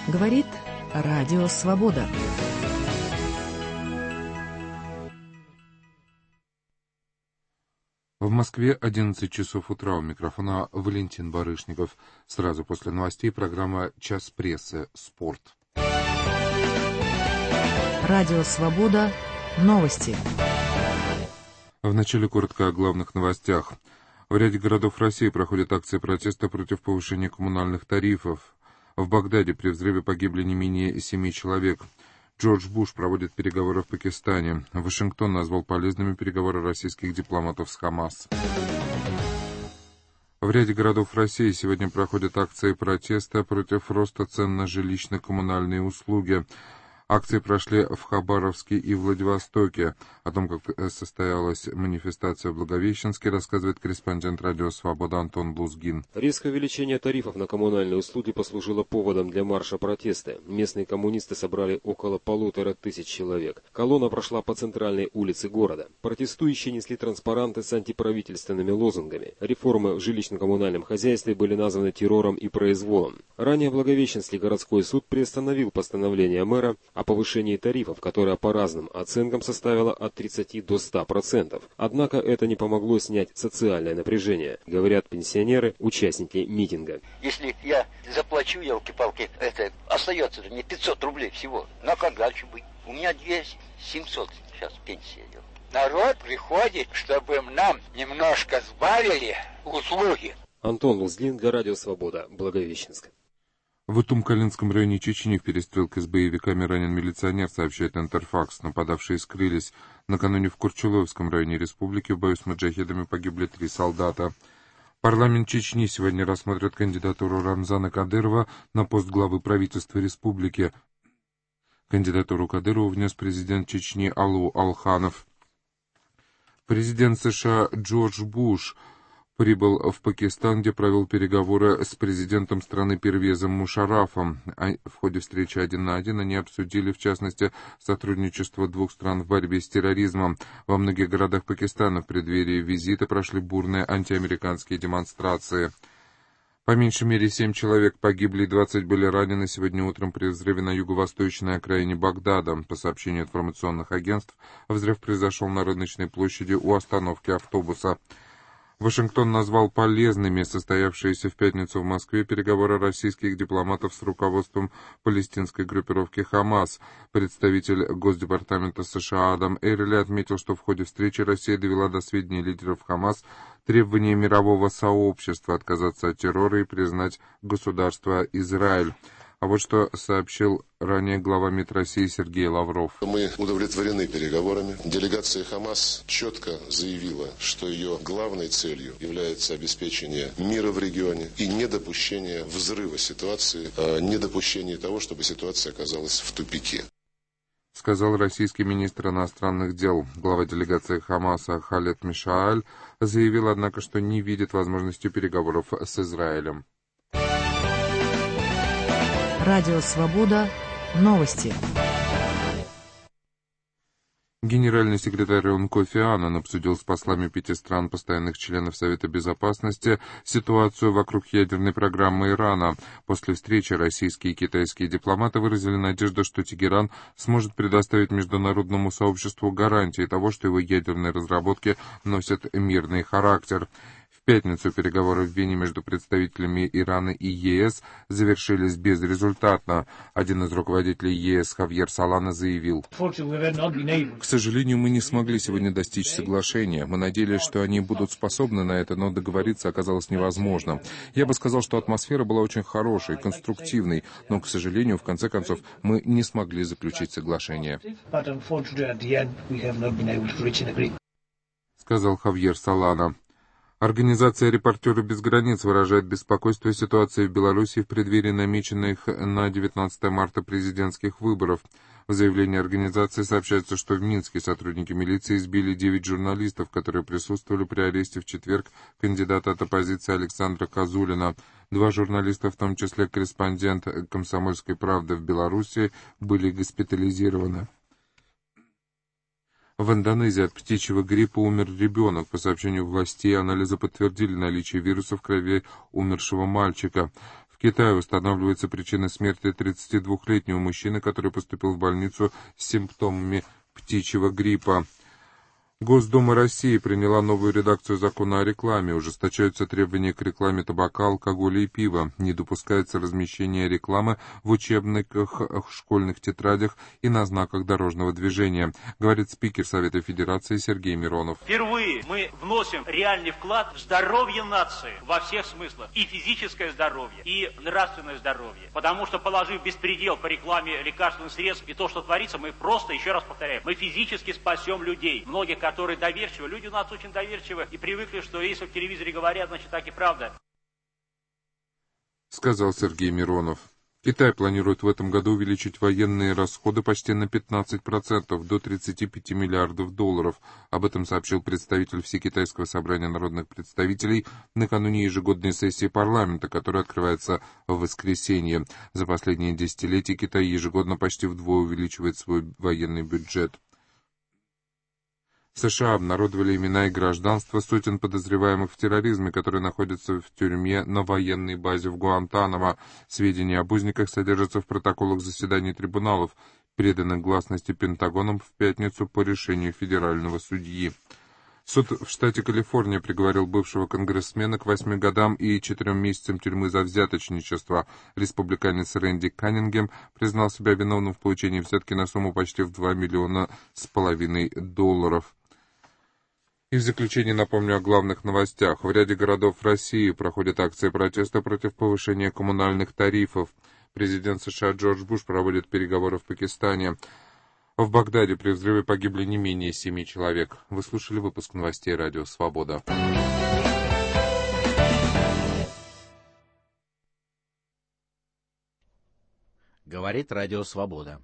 Говорит Радио Свобода. В Москве 11 часов утра. У микрофона Валентин Барышников. Сразу после новостей программа «Час прессы. Спорт». Радио Свобода. Новости. Вначале коротко о главных новостях. В ряде городов России проходят акции протеста против повышения коммунальных тарифов. В Багдаде при взрыве погибли не менее 7 человек. Джордж Буш проводит переговоры в Пакистане. Вашингтон назвал полезными переговоры российских дипломатов с Хамас. В ряде городов России сегодня проходят акции протеста против роста цен на жилищно-коммунальные услуги. Акции прошли в Хабаровске и Владивостоке. О том, как состоялась манифестация в Благовещенске, рассказывает корреспондент Радио Свобода Антон Лузгин. Резкое увеличение тарифов на коммунальные услуги послужило поводом для марша протеста. Местные коммунисты собрали около 1500 человек. Колонна прошла по центральной улице города. Протестующие несли транспаранты с антиправительственными лозунгами. Реформы в жилищно-коммунальном хозяйстве были названы террором и произволом. Ранее Благовещенский городской суд приостановил постановление мэра о повышении тарифов, которое по разным оценкам составило от 30 до 100%. Однако это не помогло снять социальное напряжение, говорят пенсионеры, участники митинга. Если я заплачу, елки-палки, это остается мне 500 рублей всего. Ну а как дальше быть? У меня 2700 сейчас пенсия идет. Народ приходит, чтобы нам немножко сбавили услуги. Антон Лузгин для Радио Свобода, Благовещенск. В Утум-Калинском районе Чечни в перестрелке с боевиками ранен милиционер, сообщает Интерфакс. Нападавшие скрылись. Накануне в Курчуловском районе республики в бою с маджахедами погибли 3 солдата. Парламент Чечни сегодня рассмотрит кандидатуру Рамзана Кадырова на пост главы правительства республики. Кандидатуру Кадырова внес президент Чечни Алу Алханов. Президент США Джордж Буш прибыл в Пакистан, где провел переговоры с президентом страны Первезом Мушаррафом. В ходе встречи 1 на 1 они обсудили, в частности, сотрудничество двух стран в борьбе с терроризмом. Во многих городах Пакистана в преддверии визита прошли бурные антиамериканские демонстрации. По меньшей мере 7 человек погибли и 20 были ранены сегодня утром при взрыве на юго-восточной окраине Багдада. По сообщению информационных агентств, взрыв произошел на рыночной площади у остановки автобуса. Вашингтон назвал полезными состоявшиеся в пятницу в Москве переговоры российских дипломатов с руководством палестинской группировки «Хамас». Представитель Госдепартамента США Адам Эрли отметил, что в ходе встречи Россия довела до сведения лидеров «Хамас» требования мирового сообщества отказаться от террора и признать государство Израиль. А вот что сообщил ранее глава МИД России Сергей Лавров. Мы удовлетворены переговорами. Делегация ХАМАС четко заявила, что ее главной целью является обеспечение мира в регионе и недопущение взрыва ситуации, недопущение того, чтобы ситуация оказалась в тупике. Сказал российский министр иностранных дел. Глава делегации ХАМАСа Халед Мишааль заявил, однако, что не видит возможности переговоров с Израилем. Радио Свобода. Новости. Генеральный секретарь ООН Кофи Аннан обсудил с послами 5 стран, постоянных членов Совета Безопасности, ситуацию вокруг ядерной программы Ирана. После встречи российские и китайские дипломаты выразили надежду, что Тегеран сможет предоставить международному сообществу гарантии того, что его ядерные разработки носят мирный характер. В пятницу переговоры в Вене между представителями Ирана и ЕС завершились безрезультатно. Один из руководителей ЕС, Хавьер Солана, заявил: «К сожалению, мы не смогли сегодня достичь соглашения. Мы надеялись, что они будут способны на это, но договориться оказалось невозможно. Я бы сказал, что атмосфера была очень хорошей, конструктивной, но, к сожалению, в конце концов, мы не смогли заключить соглашение», сказал Хавьер Солана. Организация «Репортеры без границ» выражает беспокойство ситуации в Беларуси в преддверии намеченных на 19 марта президентских выборов. В заявлении организации сообщается, что в Минске сотрудники милиции избили 9 журналистов, которые присутствовали при аресте в четверг кандидата от оппозиции Александра Козулина. 2 журналиста, в том числе корреспондент «Комсомольской правды» в Беларуси, были госпитализированы. В Индонезии от птичьего гриппа умер ребенок. По сообщению властей, анализы подтвердили наличие вируса в крови умершего мальчика. В Китае устанавливается причина смерти 32-летнего мужчины, который поступил в больницу с симптомами птичьего гриппа. Госдума России приняла новую редакцию закона о рекламе. Ужесточаются требования к рекламе табака, алкоголя и пива. Не допускается размещение рекламы в учебниках, школьных тетрадях и на знаках дорожного движения, говорит спикер Совета Федерации Сергей Миронов. Впервые мы вносим реальный вклад в здоровье нации во всех смыслах. И физическое здоровье, и нравственное здоровье. Потому что, положив беспредел по рекламе лекарственных средств и то, что творится, мы просто, еще раз повторяю, мы физически спасем людей. Многих, которые доверчивы. Люди у нас очень доверчивы и привыкли, что если в телевизоре говорят, значит так и правда. Сказал Сергей Миронов. Китай планирует в этом году увеличить военные расходы почти на 15%, до 35 миллиардов долларов. Об этом сообщил представитель Всекитайского собрания народных представителей накануне ежегодной сессии парламента, которая открывается в воскресенье. За последние десятилетия Китай ежегодно почти вдвое увеличивает свой военный бюджет. США обнародовали имена и гражданство сотен подозреваемых в терроризме, которые находятся в тюрьме на военной базе в Гуантанамо. Сведения об узниках содержатся в протоколах заседаний трибуналов, переданных гласности Пентагоном в пятницу по решению федерального судьи. Суд в штате Калифорния приговорил бывшего конгрессмена к 8 годам и 4 месяцам тюрьмы за взяточничество. Республиканец Рэнди Каннингем признал себя виновным в получении взятки на сумму почти в $2,5 миллиона. И в заключение напомню о главных новостях. В ряде городов России проходят акции протеста против повышения коммунальных тарифов. Президент США Джордж Буш проводит переговоры в Пакистане. В Багдаде при взрыве погибли не менее 7 человек. Вы слушали выпуск новостей «Радио Свобода». Говорит «Радио Свобода».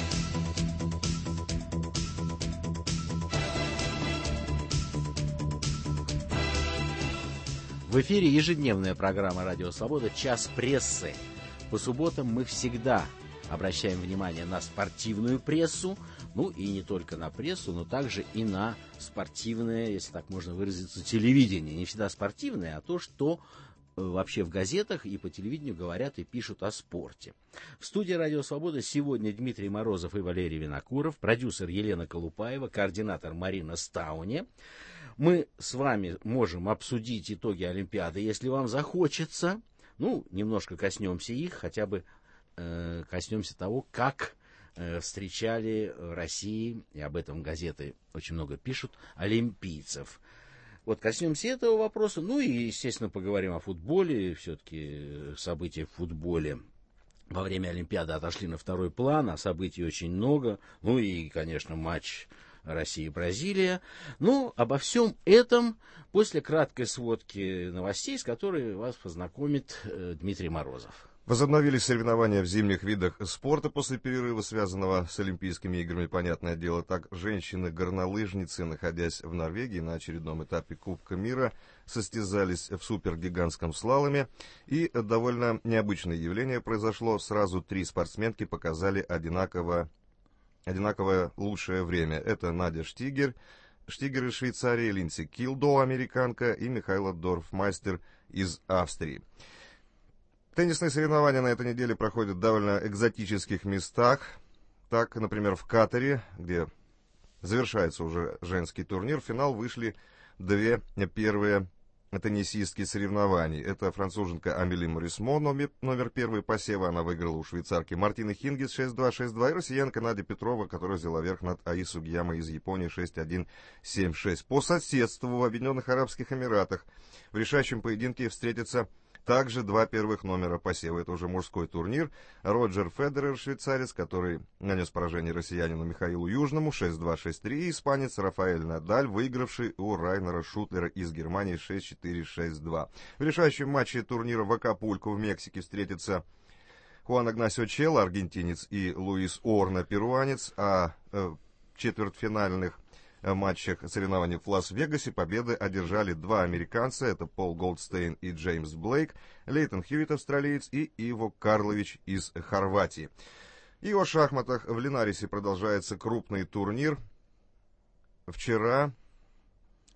В эфире ежедневная программа «Радио Свобода» «Час прессы». По субботам мы всегда обращаем внимание на спортивную прессу, ну и не только на прессу, но также и на спортивное, если так можно выразиться, телевидение. Не всегда спортивное, а то, что вообще в газетах и по телевидению говорят и пишут о спорте. В студии «Радио Свобода» сегодня Дмитрий Морозов и Валерий Винокуров, продюсер Елена Колупаева, координатор Марина Стауне. Мы с вами можем обсудить итоги Олимпиады, если вам захочется. Ну, немножко коснемся их, хотя бы коснемся того, как встречали в России, и об этом газеты очень много пишут, олимпийцев. Вот коснемся этого вопроса. Ну и, естественно, поговорим о футболе. Все-таки события в футболе во время Олимпиады отошли на второй план, а событий очень много. Ну и, конечно, матч Россия-Бразилия. Ну, обо всем этом после краткой сводки новостей, с которой вас познакомит Дмитрий Морозов. Возобновились соревнования в зимних видах спорта после перерыва, связанного с Олимпийскими играми. Понятное дело, так женщины-горнолыжницы, находясь в Норвегии на очередном этапе Кубка мира, состязались в супергигантском слаломе. И довольно необычное явление произошло. Сразу 3 спортсменки показали одинаковое лучшее время. Это Надя Штигер из Швейцарии, Линдси Килдо, американка, и Михайло Дорфмайстер из Австрии. Теннисные соревнования на этой неделе проходят в довольно экзотических местах. Так, например, в Катаре, где завершается уже женский турнир, в финал вышли 2 первые теннисистки соревнований. Это француженка Амели Морисмо, номер 1 посева. Она выиграла у швейцарки Мартины Хингис 6-2, 6-2. И россиянка Надя Петрова, которая взяла верх над Аи Сугияма из Японии 6-1, 7-6. По соседству в Объединенных Арабских Эмиратах в решающем поединке встретятся также 2 первых номера посева. Это уже мужской турнир. Роджер Федерер, швейцарец, который нанес поражение россиянину Михаилу Южному 6-2, 6-3. И испанец Рафаэль Надаль, выигравший у Райнера Шутлера из Германии 6-4, 6-2. В решающем матче турнира в Акапулько в Мексике встретятся Хуан Игнасио Челла, аргентинец, и Луис Орна, перуанец. А в четвертьфинальных матчах соревнований в Лас-Вегасе победы одержали 2 американца, это Пол Голдстейн и Джеймс Блейк, Лейтон Хьюитт, австралиец, и Иво Карлович из Хорватии. И о шахматах в Линарисе продолжается крупный турнир. Вчера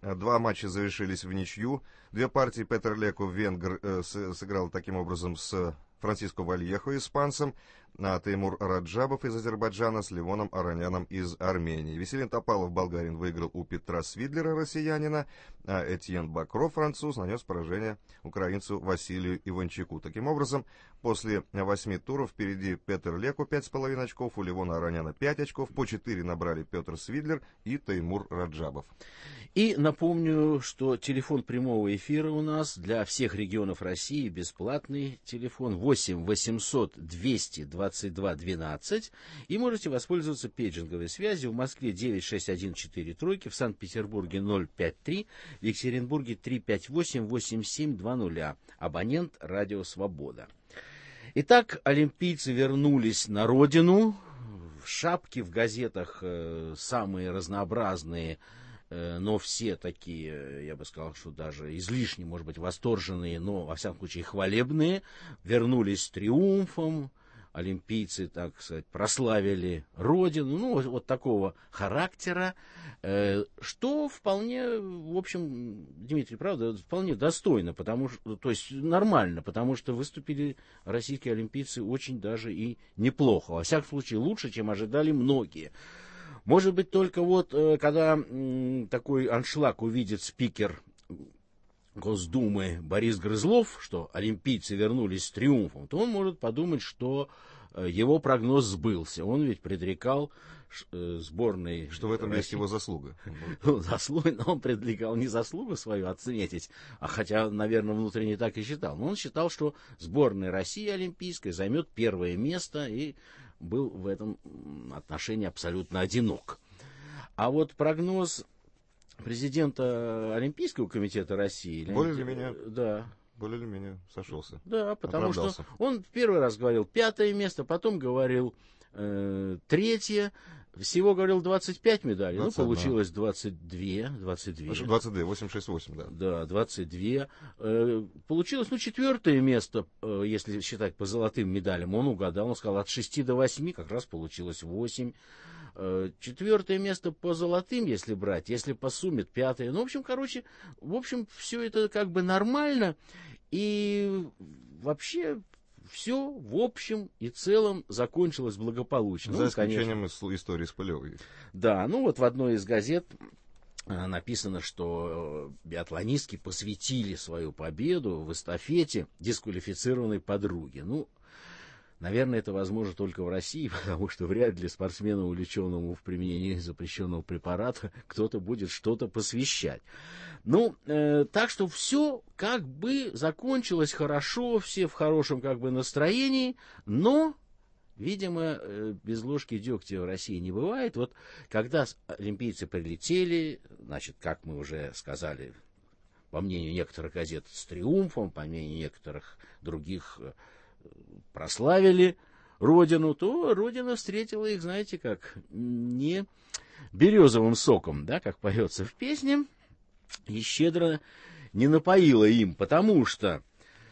2 матча завершились в ничью. 2 партии Петър Леку, венгр, сыграл таким образом с Франциско Вальехо, испанцем, а Теймур Раджабов из Азербайджана с Левоном Ароняном из Армении. Веселин Топалов, болгарин, выиграл у Петра Свидлера, россиянина, а Этьен Бакро, француз, нанес поражение украинцу Василию Иванчуку. Таким образом, после 8 туров впереди Петър Леку 5,5 очков, у Левона Ароняна 5 очков, по 4 набрали Петр Свидлер и Теймур Раджабов. И напомню, что телефон прямого эфира у нас для всех регионов России бесплатный. Телефон 8 800 222 12. И можете воспользоваться пейджинговой связью. В Москве 96143, в Санкт-Петербурге 053, в Екатеринбурге 358 8720. Абонент «Радио Свобода». Итак, олимпийцы вернулись на родину. Шапки в газетах самые разнообразные, но все такие, я бы сказал, что даже излишне, может быть, восторженные, но, во всяком случае, хвалебные, вернулись с триумфом. Олимпийцы, так сказать, прославили родину, ну, вот такого характера, что вполне, в общем, Дмитрий, правда, вполне достойно, потому что, то есть нормально, потому что выступили российские олимпийцы очень даже и неплохо, во всяком случае, лучше, чем ожидали многие. Может быть, только вот, когда такой аншлаг увидит спикер Госдумы Борис Грызлов, что олимпийцы вернулись с триумфом, то он может подумать, что его прогноз сбылся. Он ведь предрекал сборной... Что в этом России... есть его заслуга. Заслуга, но он предрекал не заслугу свою отметить, а хотя, наверное, внутренне так и считал. Но он считал, что сборная России олимпийская займет первое место и был в этом отношении абсолютно одинок. А вот прогноз президента Олимпийского комитета России... Более или менее... Да. Более или менее сошелся. Да, потому что он в первый раз говорил 5-е место, потом говорил 3-е, всего говорил 25 медалей, 20, ну, получилось 22, 868, да. Да, 22. Получилось, ну, 4-е место, если считать по золотым медалям, он угадал, он сказал, от 6 до 8, как раз получилось 8. 4-е место по золотым, если брать, если по сумме 5-е. Ну, в общем, все это как бы нормально. И вообще все в общем и целом закончилось благополучно. За исключением истории с Пылевой. Да, ну вот в одной из газет написано, что биатлонистки посвятили свою победу в эстафете дисквалифицированной подруге. Ну, наверное, это возможно только в России, потому что вряд ли спортсмену, увлеченному в применении запрещенного препарата, кто-то будет что-то посвящать. Ну, так что все как бы закончилось хорошо, все в хорошем как бы настроении, но, видимо, без ложки дегтя в России не бывает. Вот когда олимпийцы прилетели, значит, как мы уже сказали, по мнению некоторых газет, с триумфом, по мнению некоторых других прославили родину, то родина встретила их, знаете, как не березовым соком, да, как поется в песне, и щедро не напоила им, потому что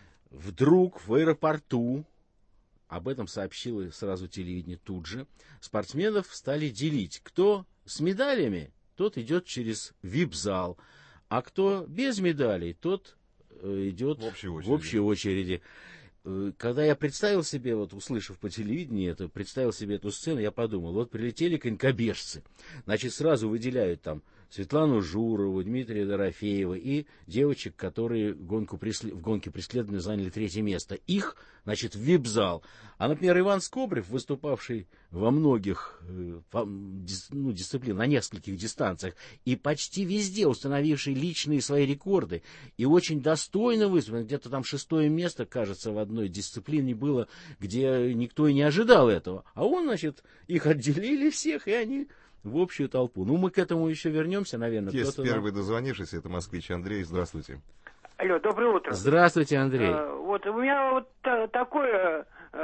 вдруг в аэропорту, об этом сообщило сразу телевидение тут же, спортсменов стали делить. Кто с медалями, тот идет через вип-зал, а кто без медалей, тот идет в общей очереди. Когда я представил себе, вот услышав по телевидению это, представил себе эту сцену, я подумал, вот прилетели конькобежцы, значит, сразу выделяют там Светлану Журову, Дмитрия Дорофеева и девочек, которые в гонке преследования заняли 3-е место. Их, значит, в вип-зал. А, например, Иван Скобрев, выступавший во многих дисциплинах, на нескольких дистанциях, и почти везде установивший личные свои рекорды, и очень достойно выступил. Где-то там 6-е место, кажется, в одной дисциплине было, где никто и не ожидал этого. А он, значит, их отделили всех, и они... в общую толпу. Ну, мы к этому еще вернемся, наверное. Есть первый дозвонившийся, это москвич Андрей. Здравствуйте. Алло, доброе утро. Здравствуйте, Андрей. Вот у меня вот такое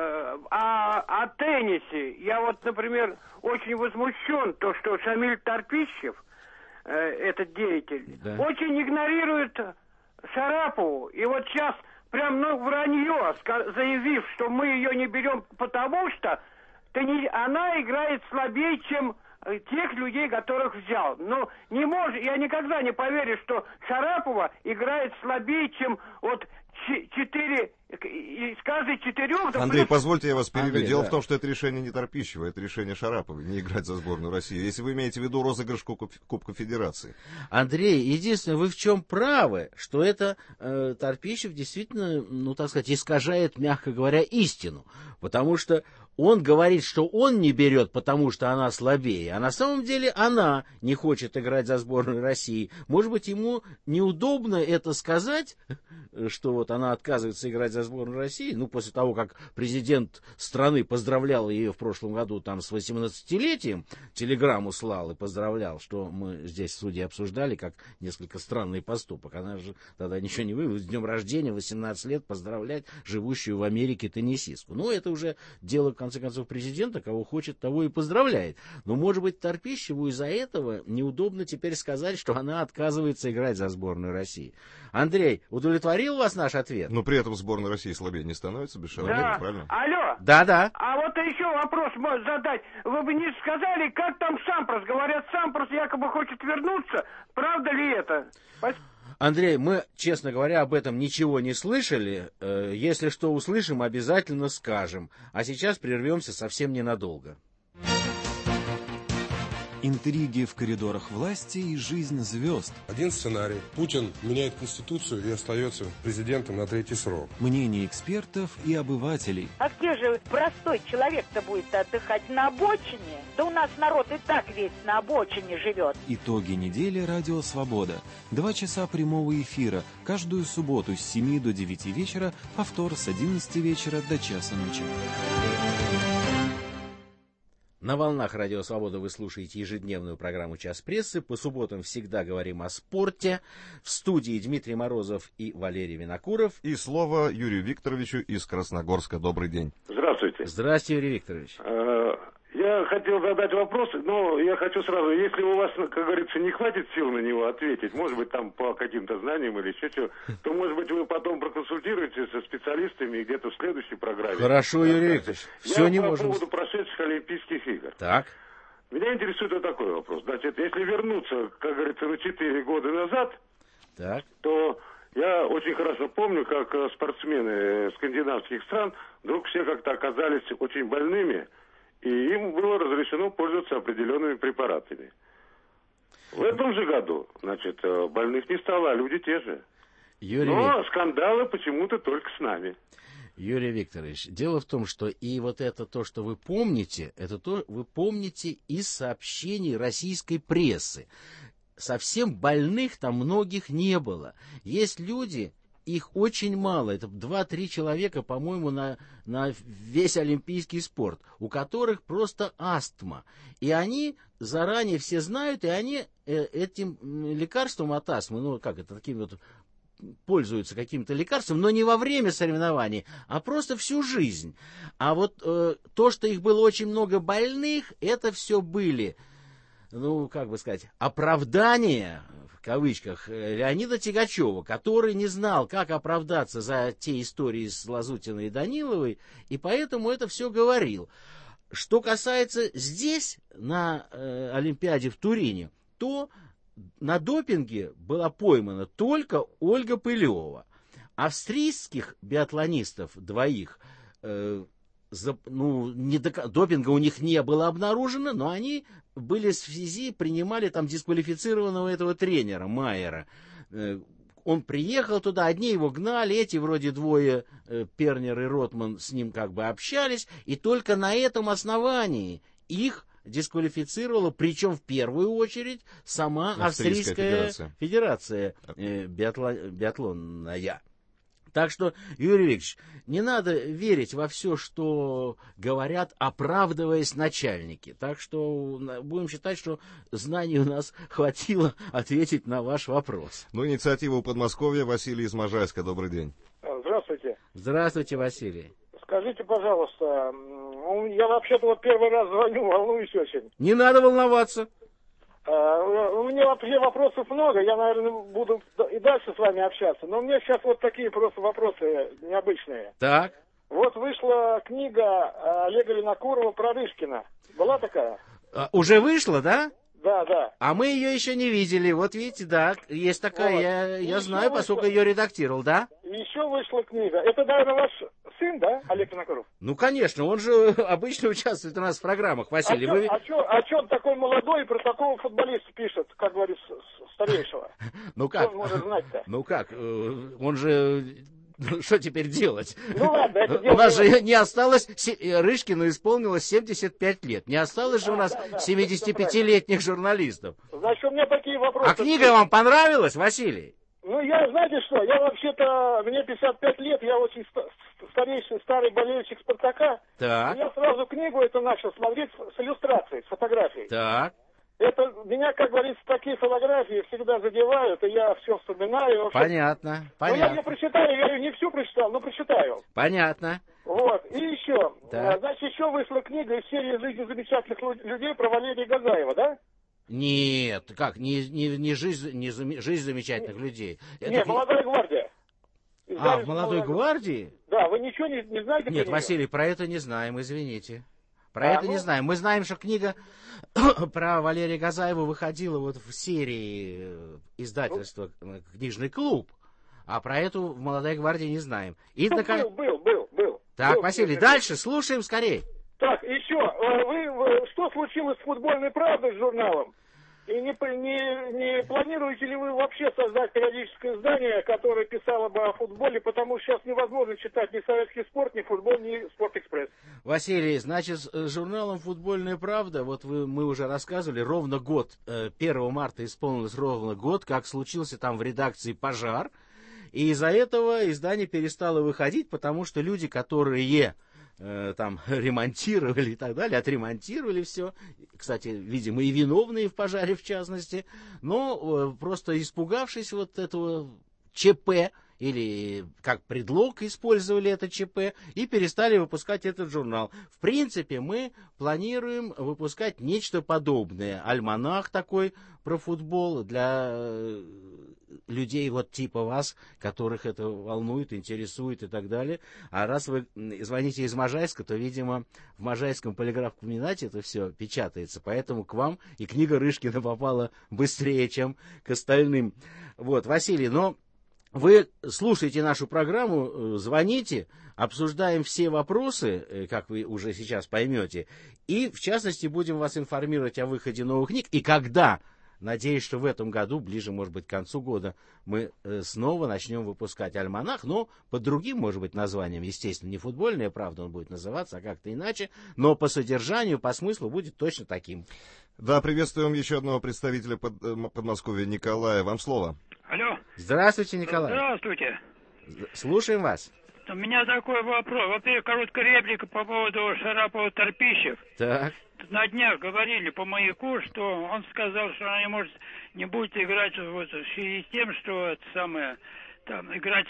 о теннисе. Я вот, например, очень возмущен, то, что Шамиль Торпищев, этот деятель, да, очень игнорирует Шарапову. И вот сейчас прям вранье, заявив, что мы ее не берем, потому что она играет слабее, чем тех людей, которых взял. Но не может, я никогда не поверю, что Шарапова играет слабее, чем вот 4, из каждой 4... Андрей, позвольте я вас перебью. Андрей, Дело да. в том, что это решение не Торпищева, это решение Шараповой, не играть за сборную России. Если вы имеете в виду розыгрыш Кубка Федерации. Андрей, единственное, вы в чем правы, что это Торпищев действительно, ну, так сказать, искажает, мягко говоря, истину. Потому что он говорит, что он не берет, потому что она слабее, а на самом деле она не хочет играть за сборную России. Может быть, ему неудобно это сказать, что вот она отказывается играть за сборную России, ну, после того, как президент страны поздравлял ее в прошлом году там с 18-летием, телеграмму слал и поздравлял, что мы здесь в суде обсуждали, как несколько странный поступок. Она же тогда ничего не вывела. С днем рождения, 18 лет, поздравлять живущую в Америке теннисистку. Ну, это уже дело, в конце концов, президента, кого хочет, того и поздравляет. Но, может быть, Торпищеву из-за этого неудобно теперь сказать, что она отказывается играть за сборную России. Андрей, удовлетворил вас наш ответ? Но при этом сборная России слабее не становится без Шарапова, Да. правильно? Алло. Да. А вот еще вопрос можно задать. Вы бы не сказали, как там Сампрос? Говорят, Сампрос якобы хочет вернуться. Правда ли это? Андрей, мы, честно говоря, об этом ничего не слышали. Если что услышим, обязательно скажем. А сейчас прервемся совсем ненадолго. Интриги в коридорах власти и жизнь звезд. Один сценарий. Путин меняет Конституцию и остается президентом на 3-й срок. Мнения экспертов и обывателей. А где же простой человек-то будет отдыхать? На обочине? Да у нас народ и так весь на обочине живет. Итоги недели «Радио Свобода». 2 часа прямого эфира. Каждую субботу с 7 до 9 вечера. Повтор с 11 вечера до часа ночи. На волнах Радио Свобода вы слушаете ежедневную программу «Час прессы». По субботам всегда говорим о спорте. В студии Дмитрий Морозов и Валерий Винокуров. И слово Юрию Викторовичу из Красногорска. Добрый день. Здравствуйте. Здравствуйте, Юрий Викторович. Я хотел задать вопрос, но я хочу сразу, если у вас, как говорится, не хватит сил на него ответить, может быть, там по каким-то знаниям или еще чего, то, может быть, вы потом проконсультируетесь со специалистами где-то в следующей программе. Хорошо, Юрий Викторович. Все не можем. Я по поводу прошедших Олимпийских игр. Так. Меня интересует вот такой вопрос. Значит, если вернуться, как говорится, на 4 года назад, так, то я очень хорошо помню, как спортсмены скандинавских стран вдруг все как-то оказались очень больными, и им было разрешено пользоваться определенными препаратами. В этом же году, значит, больных не стало, а люди те же. Но скандалы почему-то только с нами. Юрий Викторович, дело в том, что и вот это то, что вы помните, это то, вы помните из сообщений российской прессы. Совсем больных там многих не было. Есть люди, их очень мало, это 2-3 человека, по-моему, на весь олимпийский спорт, у которых просто астма. И они заранее все знают, и они этим лекарством от астмы, ну как это, таким вот, пользуются каким-то лекарством, но не во время соревнований, а просто всю жизнь. А вот то, что их было очень много больных, это все были, ну, как бы сказать, оправдания, в кавычках, Леонида Тягачева, который не знал, как оправдаться за те истории с Лазутиной и Даниловой, и поэтому это все говорил. Что касается здесь, на Олимпиаде в Турине, то на допинге была поймана только Ольга Пылева. Австрийских биатлонистов двоих, допинга у них не было обнаружено, но они были в связи, принимали там дисквалифицированного этого тренера Майера. Он приехал туда, одни его гнали, эти вроде двое, Пернер и Ротман, с ним как бы общались, и только на этом основании их дисквалифицировала, причем в первую очередь сама Австрийская федерация биатлонная. Так что, Юрий Викторович, не надо верить во все, что говорят, оправдываясь начальники. Так что будем считать, что знаний у нас хватило ответить на ваш вопрос. Ну, инициатива у Подмосковья. Василий из Можайска. Добрый день. Здравствуйте. Здравствуйте, Василий. Скажите, пожалуйста, я вообще-то вот первый раз звоню, волнуюсь очень. Не надо волноваться. У меня вообще вопросов много, я, наверное, буду и дальше с вами общаться, но у меня сейчас вот такие просто вопросы необычные. Так. Вот вышла книга Олега Винокурова про Рышкина. Была такая? Уже вышла, да? Да. А мы ее еще не видели. Вот видите, да, есть такая, я знаю, поскольку ее редактировал, да? Еще вышла книга. Это, наверное, ваш сын, да, Олег Винокуров? Ну, конечно, он же обычно участвует у нас в программах, Василий. А что он такой молодой и про такого футболиста пишет, как говорится, старейшего? Ну как? Что он может знать-то? Ну как? Он же... Что теперь делать? Ну ладно, это у нас же не осталось, Рышкину исполнилось 75 лет. Не осталось же у нас 75-летних журналистов. Значит, у меня такие вопросы. А книга вам понравилась, Василий? Ну, я, знаете что, я вообще-то, мне 55 лет, я очень старый болельщик «Спартака». Так. Я сразу книгу эту начал смотреть с иллюстрацией, с фотографией. Так. Это меня, как говорится, такие фотографии всегда задевают, и я все вспоминаю. Вообще... Понятно. Ну, я ее прочитаю, я ее не всю прочитал, но прочитаю. Понятно. Вот, и еще, так. Значит, еще вышла книга из серии «Жизнь замечательных людей» про Валерия Газаева, да? Нет, как, не жизнь замечательных людей. Нет, «Молодая гвардия». В «Молодой гвардии»? Да, вы ничего не знаете? Нет, Василий, про это не знаем, извините. Про это не знаем. Мы знаем, что книга про Валерия Газаева выходила вот в серии издательства «Книжный клуб», а про эту в «Молодой гвардии» не знаем. И Был. Так, Василий, дальше, слушаем скорее. Так, еще, вы что случилось с «Футбольной правдой» с журналом? И не планируете ли вы вообще создать периодическое издание, которое писало бы о футболе, потому что сейчас невозможно читать ни «Советский спорт», ни «Футбол», ни «Спорт-экспресс». Василий, значит, с журналом «Футбольная правда», вот мы уже рассказывали, ровно год, 1 марта исполнилось ровно год, как случился там в редакции пожар, и из-за этого издание перестало выходить, потому что люди, которые... там ремонтировали и так далее, отремонтировали все. Кстати, видимо, и виновные в пожаре, в частности. Но просто испугавшись вот этого ЧП, или как предлог использовали это ЧП, и перестали выпускать этот журнал. В принципе, мы планируем выпускать нечто подобное. Альманах такой про футбол для людей вот типа вас, которых это волнует, интересует и так далее. А раз вы звоните из Можайска, то, видимо, в Можайском полиграф-комбинате это все печатается. Поэтому к вам и книга Рышкина попала быстрее, чем к остальным. Вот, Василий, но вы слушаете нашу программу, звоните, обсуждаем все вопросы, как вы уже сейчас поймете. И, в частности, будем вас информировать о выходе новых книг. И когда... Надеюсь, что в этом году, ближе, может быть, к концу года, мы снова начнем выпускать альманах, но под другим, может быть, названием, естественно, не «Футбольная правда» он будет называться, а как-то иначе, но по содержанию, по смыслу будет точно таким. Да, приветствуем еще одного представителя Подмосковья, Николая. Вам слово. Алло. Здравствуйте, Николай. Здравствуйте. Слушаем вас. У меня такой вопрос. Во-первых, короткая реплика по поводу Шарапова-Торпищев. Так. На днях говорили по Маяку, что он сказал, что они, не будут играть вот, в связи с тем, что это самое, там, играть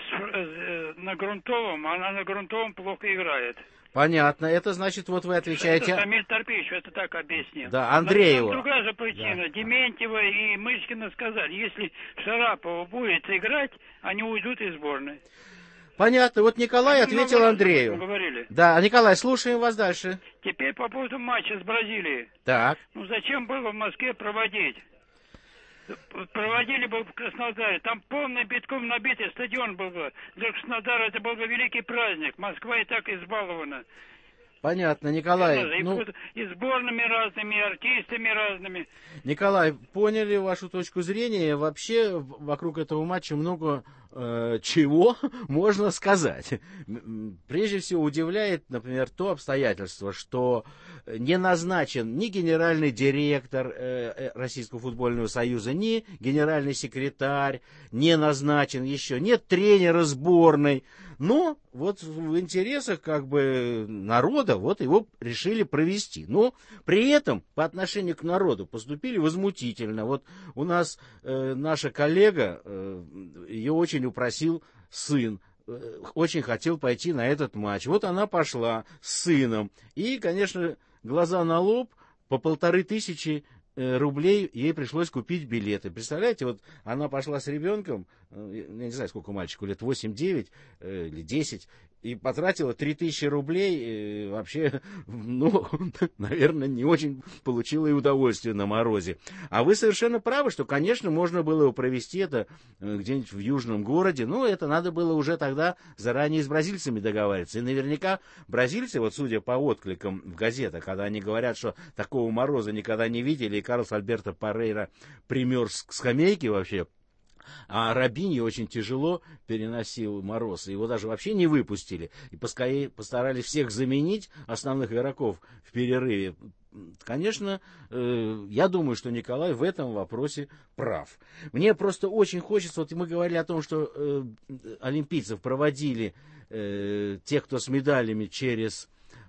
на грунтовом, а она на грунтовом плохо играет. Понятно. Это значит, вот вы отвечаете... Это Шамиль Торпищев, это так объяснил. Да, Андрееву. Другая же причина. Да. Дементьева и Мышкина сказали, если Шарапова будет играть, они уйдут из сборной. Понятно. Вот Николай ответил Андрею. Говорили. Да, Николай, слушаем вас дальше. Теперь по поводу матча с Бразилией. Так. Ну зачем было в Москве проводить? Проводили бы в Краснодаре. Там полный битком набитый стадион был бы. Для Краснодара это был бы великий праздник. Москва и так избалована. Понятно, Николай. И сборными разными, и артистами разными. Николай, поняли вашу точку зрения. Вообще вокруг этого матча много чего можно сказать. Прежде всего удивляет, например, то обстоятельство, что не назначен ни генеральный директор Российского футбольного союза, ни генеральный секретарь, не назначен еще, нет тренера сборной. Но вот в интересах как бы народа вот его решили провести. Но при этом по отношению к народу поступили возмутительно. Вот у нас наша коллега, ее очень упросил сын, очень хотел пойти на этот матч. Вот она пошла с сыном. И, конечно, глаза на лоб, по 1500 рублей ей пришлось купить билеты. Представляете, вот она пошла с ребенком, я не знаю, сколько мальчику, лет 8-9 или 10, и потратила 3000 рублей, и вообще, ну, наверное, не очень получила и удовольствие на морозе. А вы совершенно правы, что, конечно, можно было провести это где-нибудь в южном городе, но это надо было уже тогда заранее с бразильцами договариваться. И наверняка бразильцы, вот судя по откликам в газетах, когда они говорят, что такого мороза никогда не видели, и Карлос Альберто Парейра примерз к скамейке вообще, а Робиньо очень тяжело переносил мороз. Его даже вообще не выпустили. И постарались всех заменить, основных игроков, в перерыве. Конечно, я думаю, что Николай в этом вопросе прав. Мне просто очень хочется, вот мы говорили о том, что олимпийцев проводили тех, кто с медалями, через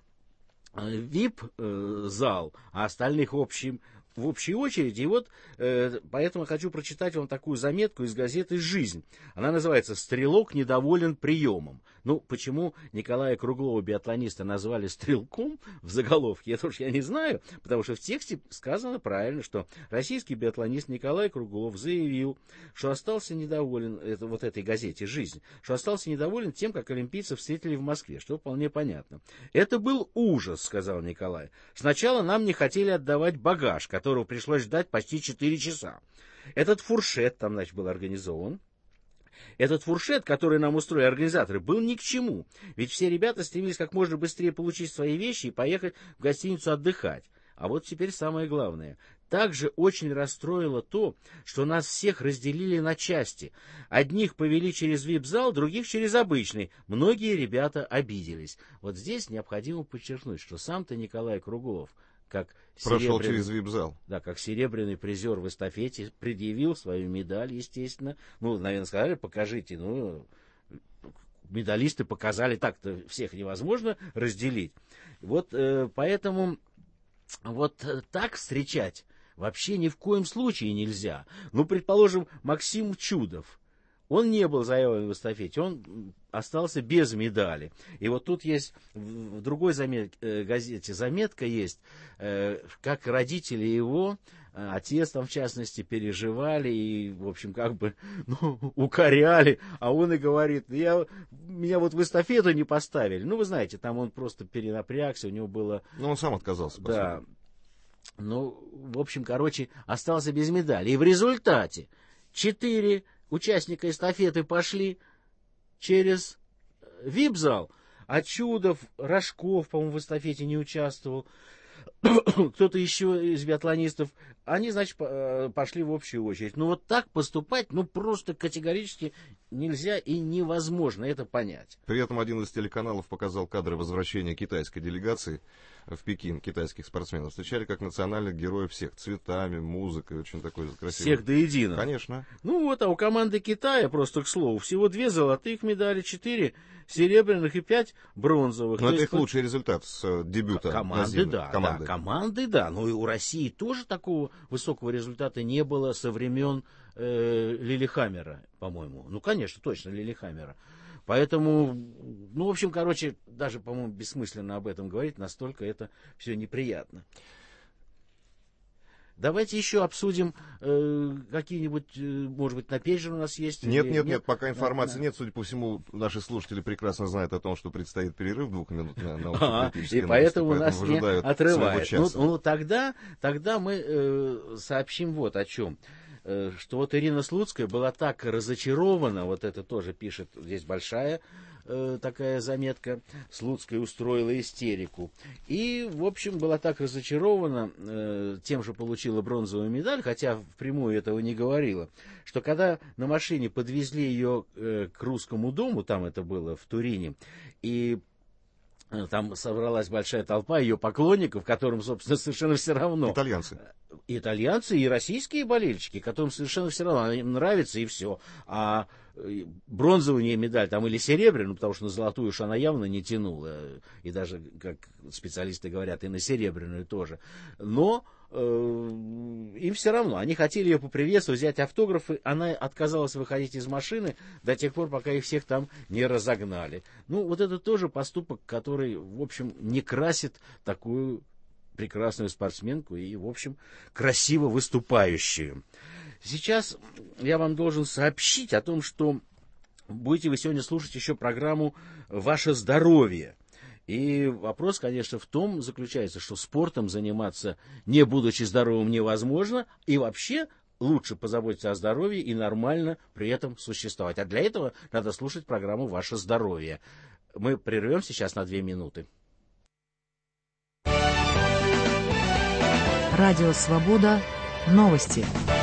VIP-зал, а остальных в общей очереди. И вот поэтому хочу прочитать вам такую заметку из газеты «Жизнь». Она называется «Стрелок недоволен приемом». Ну, почему Николая Круглова, биатлониста, назвали стрелком в заголовке, это уж я не знаю, потому что в тексте сказано правильно, что российский биатлонист Николай Круглов заявил, что остался недоволен, это вот этой газете «Жизнь», что остался недоволен тем, как олимпийцев встретили в Москве, что вполне понятно. «Это был ужас», — сказал Николай. «Сначала нам не хотели отдавать багаж, которого пришлось ждать почти 4 часа. Этот фуршет там, значит, был организован. Этот фуршет, который нам устроили организаторы, был ни к чему. Ведь все ребята стремились как можно быстрее получить свои вещи и поехать в гостиницу отдыхать. А вот теперь самое главное. Также очень расстроило то, что нас всех разделили на части. Одних повели через вип-зал, других через обычный. Многие ребята обиделись». Вот здесь необходимо подчеркнуть, что сам-то Николай Круглов, как прошел через вип-зал. Да, как серебряный призер в эстафете, предъявил свою медаль, естественно. Ну, наверное, сказали, покажите. Ну, медалисты показали, так-то всех невозможно разделить. Вот поэтому вот так встречать вообще ни в коем случае нельзя. Ну, предположим, Максим Чудов. Он не был заявлен в эстафете, он остался без медали. И вот тут есть в другой газете заметка есть, как родители его, отец там в частности, переживали и, в общем, как бы укоряли. А он и говорит, меня вот в эстафету не поставили. Ну, вы знаете, там он просто перенапрягся, у него было... Ну, он сам отказался. Да. Ну, в общем, короче, остался без медали. И в результате 4 участника эстафеты пошли через вип-зал, а Чудов, Рожков, по-моему, в эстафете не участвовал, кто-то еще из биатлонистов, они, значит, пошли в общую очередь. Ну, вот так поступать, ну, просто категорически нельзя и невозможно это понять. При этом один из телеканалов показал кадры возвращения китайской делегации в Пекин, китайских спортсменов. Встречали как национальных героев всех, цветами, музыкой, очень такой красивый. Всех до единого. Конечно. Ну вот, а у команды Китая, просто к слову, всего 2 золотых медали, 4 серебряных и 5 бронзовых. Но это их лучший результат с дебюта. Команды, да. Команды, да. Но и у России тоже такого высокого результата не было со времен Лилихаммера, по-моему. Ну, конечно, точно, Лилихаммера. Поэтому, ну, в общем, короче, даже, по-моему, бессмысленно об этом говорить, настолько это все неприятно. Давайте еще обсудим какие-нибудь, может быть, на пейджер у нас есть? Нет, пока информации нет. Судя по всему, наши слушатели прекрасно знают о том, что предстоит перерыв 2-минутный на и поэтому нас не отрывает. Ну, тогда мы сообщим вот о чем. Что вот Ирина Слуцкая была так разочарована, вот это тоже пишет, здесь большая такая заметка, Слуцкая устроила истерику. И, в общем, была так разочарована тем, что получила бронзовую медаль, хотя впрямую этого не говорила, что когда на машине подвезли ее к Русскому дому, там это было в Турине, и там собралась большая толпа ее поклонников, которым, собственно, совершенно все равно. Итальянцы и российские болельщики, которым совершенно все равно, им нравится и все. А бронзовую не медаль там или серебряную, потому что на золотую уж она явно не тянула. И даже, как специалисты говорят, и на серебряную тоже. Но им все равно. Они хотели ее поприветствовать, взять автографы. Она отказалась выходить из машины до тех пор, пока их всех там не разогнали. Ну, вот это тоже поступок, который, в общем, не красит такую прекрасную спортсменку и, в общем, красиво выступающую. Сейчас я вам должен сообщить о том, что будете вы сегодня слушать еще программу «Ваше здоровье». И вопрос, конечно, в том заключается, что спортом заниматься, не будучи здоровым, невозможно. И вообще лучше позаботиться о здоровье и нормально при этом существовать. А для этого надо слушать программу «Ваше здоровье». Мы прервемся сейчас на 2 минуты. Радио «Свобода». Новости.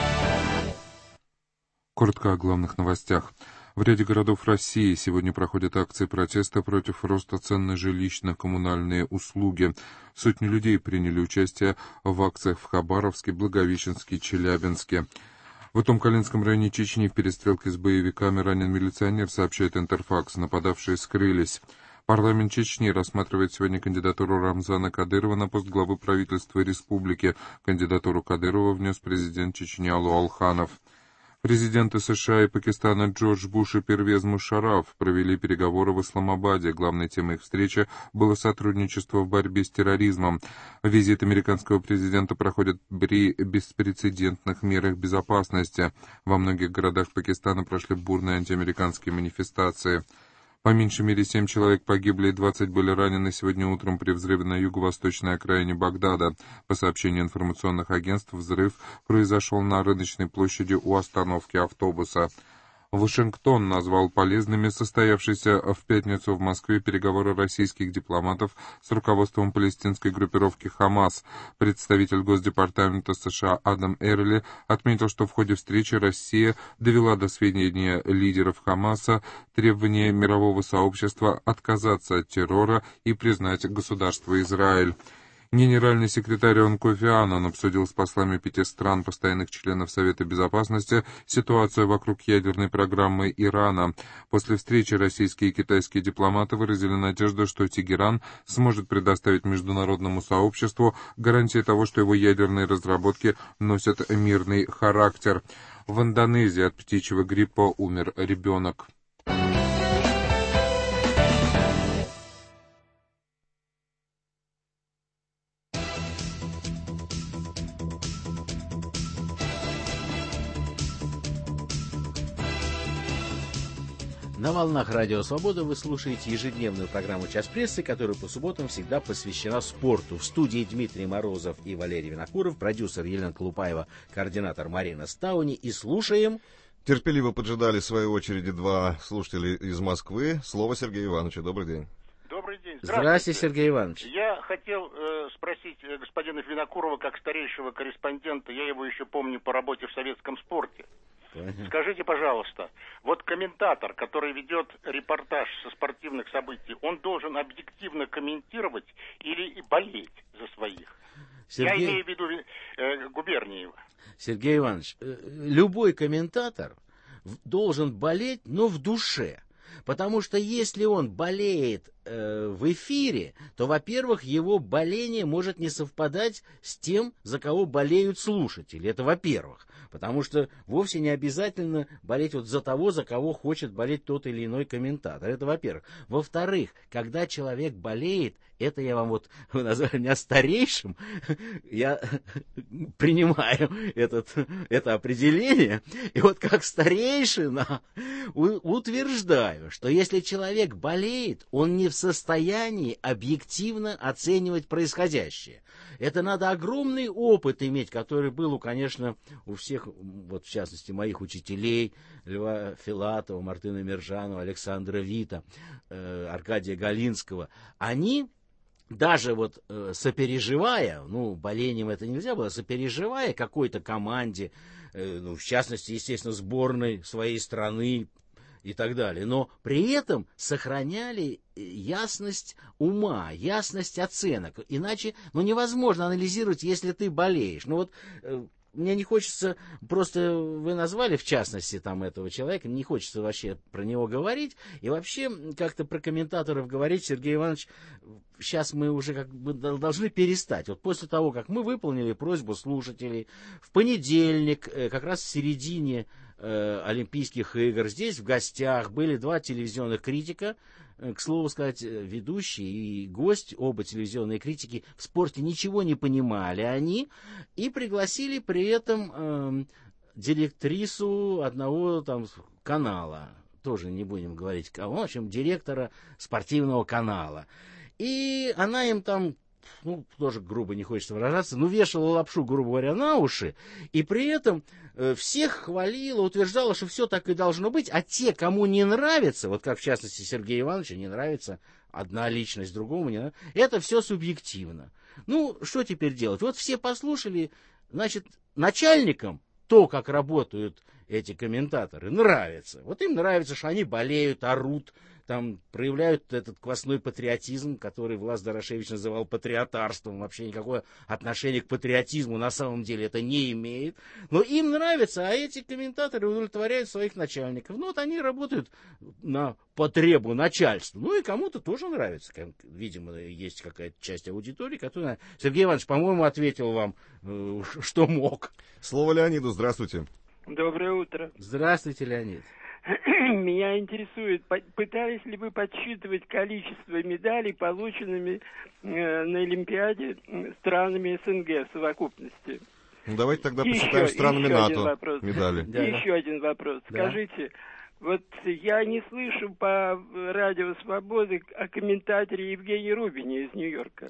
Коротко о главных новостях. В ряде городов России сегодня проходят акции протеста против роста цен на жилищно-коммунальные услуги. Сотни людей приняли участие в акциях в Хабаровске, Благовещенске, Челябинске. В Утомкалинском районе Чечни в перестрелке с боевиками ранен милиционер, сообщает Интерфакс. Нападавшие скрылись. Парламент Чечни рассматривает сегодня кандидатуру Рамзана Кадырова на пост главы правительства республики. Кандидатуру Кадырова внес президент Чечни Алу Алханов. Президенты США и Пакистана Джордж Буш и Первез Мушарраф провели переговоры в Исламабаде. Главной темой их встречи было сотрудничество в борьбе с терроризмом. Визит американского президента проходит при беспрецедентных мерах безопасности. Во многих городах Пакистана прошли бурные антиамериканские манифестации. По меньшей мере 7 человек погибли и 20 были ранены сегодня утром при взрыве на юго-восточной окраине Багдада. По сообщению информационных агентств, взрыв произошел на рыночной площади у остановки автобуса. Вашингтон назвал полезными состоявшиеся в пятницу в Москве переговоры российских дипломатов с руководством палестинской группировки «Хамас». Представитель Госдепартамента США Адам Эрли отметил, что в ходе встречи Россия довела до сведения лидеров «Хамаса» требования мирового сообщества отказаться от террора и признать государство Израиль. Генеральный секретарь ООН Кофи Аннан обсудил с послами 5 стран, постоянных членов Совета Безопасности, ситуацию вокруг ядерной программы Ирана. После встречи российские и китайские дипломаты выразили надежду, что Тегеран сможет предоставить международному сообществу гарантии того, что его ядерные разработки носят мирный характер. В Индонезии от птичьего гриппа умер ребенок. На волнах Радио Свобода вы слушаете ежедневную программу «Час прессы», которая по субботам всегда посвящена спорту. В студии Дмитрий Морозов и Валерий Винокуров, продюсер Елена Колупаева, координатор Марина Стауни. И слушаем... Терпеливо поджидали в своей очереди 2 слушателя из Москвы. Слово Сергею Ивановичу. Добрый день. Добрый день. Здравствуйте, Сергей Иванович. Я хотел спросить господина Винокурова, как старейшего корреспондента, я его еще помню по работе в советском спорте. Скажите, пожалуйста, вот комментатор, который ведет репортаж со спортивных событий, он должен объективно комментировать или болеть за своих? Я имею в виду Губерниева. Сергей Иванович, любой комментатор должен болеть, но в душе. Потому что если он болеет в эфире, то, во-первых, его боление может не совпадать с тем, за кого болеют слушатели. Это во-первых. Потому что вовсе не обязательно болеть вот за того, за кого хочет болеть тот или иной комментатор. Это во-первых. Во-вторых, когда человек болеет, это я вам вот, вы назвали меня старейшим, я принимаю это определение, и вот как старейшина утверждаю, что если человек болеет, он не в состоянии объективно оценивать происходящее. Это надо огромный опыт иметь, который был, конечно, у всех, вот в частности, моих учителей, Льва Филатова, Мартына Мержанова, Александра Вита, Аркадия Галинского. Они даже вот сопереживая, болением это нельзя было, сопереживая какой-то команде, в частности, естественно, сборной своей страны и так далее, но при этом сохраняли ясность ума, ясность оценок. Иначе невозможно анализировать, если ты болеешь. Мне не хочется, просто вы назвали в частности этого человека, не хочется вообще про него говорить. И вообще как-то про комментаторов говорить, Сергей Иванович, сейчас мы уже должны перестать. Вот после того, как мы выполнили просьбу слушателей, в понедельник, как раз в середине Олимпийских игр, здесь в гостях были 2 телевизионных критика. К слову сказать, ведущий и гость, оба телевизионные критики, в спорте ничего не понимали они, и пригласили при этом директрису одного канала, тоже не будем говорить кого, в общем, директора спортивного канала. И она им там, ну, тоже грубо не хочется выражаться, ну, вешала лапшу, грубо говоря, на уши, и при этом всех хвалила, утверждала, что все так и должно быть, а те, кому не нравится, вот как в частности Сергею Ивановичу не нравится одна личность, другому не нравится, это все субъективно. Ну, что теперь делать? Вот все послушали, значит, начальникам то, как работают эти комментаторы, нравится. Вот им нравится, что они болеют, орут, там проявляют этот квасной патриотизм, который Влас Дорошевич называл патриотарством. Вообще никакого отношения к патриотизму на самом деле это не имеет. Но им нравится, а эти комментаторы удовлетворяют своих начальников. Ну вот они работают на потребу начальства. Ну и кому-то тоже нравится. Видимо, есть какая-то часть аудитории, которая... Сергей Иванович, по-моему, ответил вам, что мог. Слово Леониду. Здравствуйте. Доброе утро. Здравствуйте, Леонид. Меня интересует, пытались ли вы подсчитывать количество медалей, полученными на Олимпиаде странами СНГ в совокупности? Ну, давайте тогда посчитаем странами НАТО медали. Еще один вопрос. Скажите, вот я не слышу по радио «Свободы» о комментаторе Евгении Рубине из Нью-Йорка.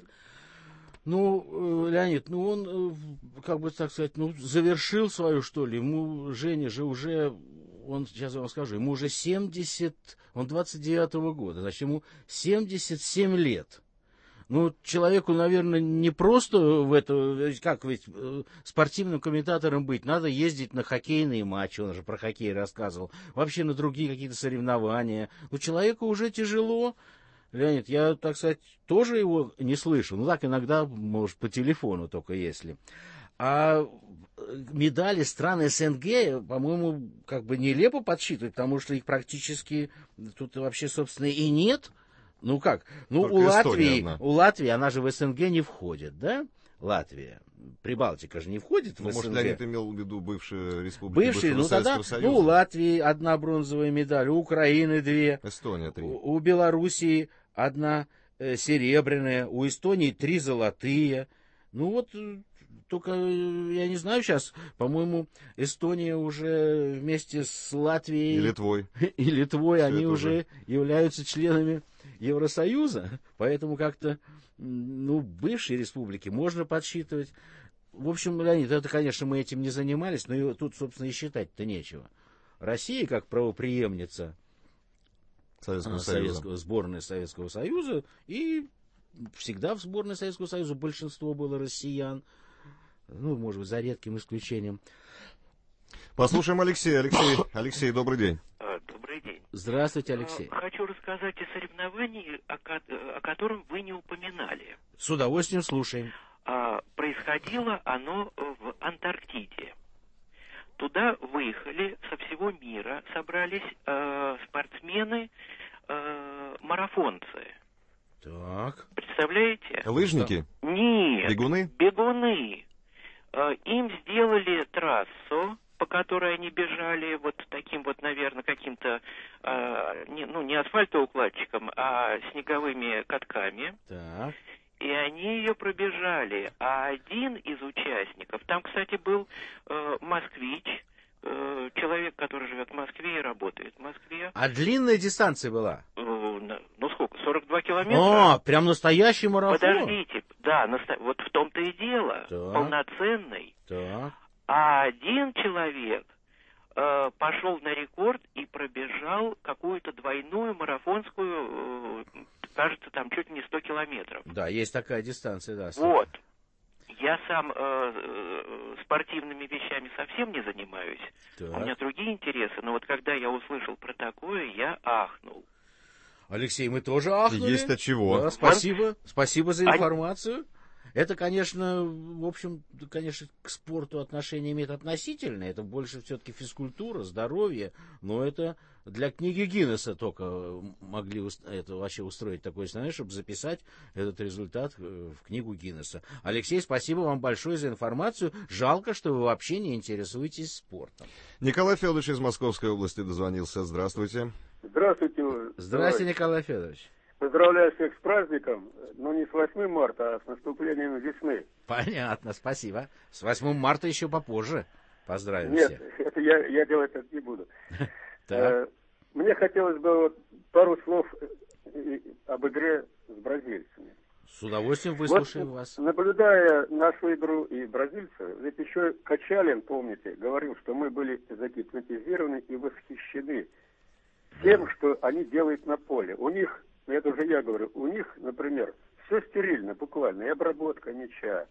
Ну, Леонид, ну он, как бы так сказать, ну, завершил свою, что ли. Ему, Женя же уже... Он, сейчас я вам скажу, ему уже 70, он 29-го года, значит, ему 77 лет. Ну, человеку, наверное, не просто в это, как ведь спортивным комментатором быть, надо ездить на хоккейные матчи, он же про хоккей рассказывал, вообще на другие какие-то соревнования. Ну, человеку уже тяжело. Леонид, я, так сказать, тоже его не слышу. Ну, так иногда, может, по телефону только если. А медали стран СНГ, по-моему, как бы нелепо подсчитывать, потому что их практически тут вообще, собственно, и нет. Ну как? Ну, у Латвии, она же в СНГ не входит, да? Латвия. Прибалтика же не входит в СНГ. Может, Леонид имел в виду бывшие республики бывшего Советского Союза? Ну, у Латвии 1 бронзовая медаль, у Украины 2. Эстония 3. У Белоруссии 1 серебряная, у Эстонии 3 золотые. Ну вот... Только, я не знаю сейчас, по-моему, Эстония уже вместе с Латвией и Литвой они уже являются членами Евросоюза. Поэтому как-то, ну, бывшие республики можно подсчитывать. В общем, Леонид, это, конечно, мы этим не занимались, но тут, собственно, и считать-то нечего. Россия, как правопреемница сборной Советского Союза, и всегда в сборной Советского Союза большинство было россиян. Ну, может быть, за редким исключением. Послушаем Алексея. Алексей, добрый день. Добрый день. Здравствуйте, Алексей. Хочу рассказать о соревновании, о котором вы не упоминали. С удовольствием слушаем. Происходило оно в Антарктиде. Туда выехали со всего мира, собрались спортсмены, марафонцы. Так. Представляете? Лыжники? Нет. Бегуны? Бегуны. Им сделали трассу, по которой они бежали вот таким вот, наверное, каким-то, не асфальтоукладчиком, а снеговыми катками. Так. И они ее пробежали. А один из участников, там, кстати, был москвич, человек, который живет в Москве и работает в Москве. А длинная дистанция была? Ну сколько? 42 километра. Прям настоящий марафон. Подождите, да, вот в том-то и дело. Так. Полноценный. Так. А один человек пошел на рекорд и пробежал какую-то двойную марафонскую, кажется, там чуть ли не 100 километров. Да, есть такая дистанция, да. Вот. Я сам спортивными вещами совсем не занимаюсь. Так. У меня другие интересы, но вот когда я услышал про такое, я ахнул. Алексей, мы тоже ахнули. Есть от чего. Да, спасибо за информацию. Это, конечно, в общем, конечно, к спорту отношение имеет относительное. Это больше все-таки физкультура, здоровье. Но это для книги Гиннесса только могли это вообще устроить такое знание, чтобы записать этот результат в книгу Гиннесса. Алексей, спасибо вам большое за информацию. Жалко, что вы вообще не интересуетесь спортом. Николай Федорович из Московской области дозвонился. Здравствуйте. Здравствуйте. Здравствуйте, Николай Федорович. Поздравляю всех с праздником, но не с 8 марта, а с наступлением весны. Понятно, спасибо. С 8 марта еще попозже. Поздравим всех. Нет, это я делать это не буду. мне хотелось бы вот пару слов об игре с бразильцами. С удовольствием выслушаем вот, вас. Наблюдая нашу игру и бразильцев, ведь еще Качалин, помните, говорил, что мы были загипнотизированы и восхищены тем, что они делают на поле. У них, это уже я говорю, у них, например, все стерильно, буквально, и обработка мяча,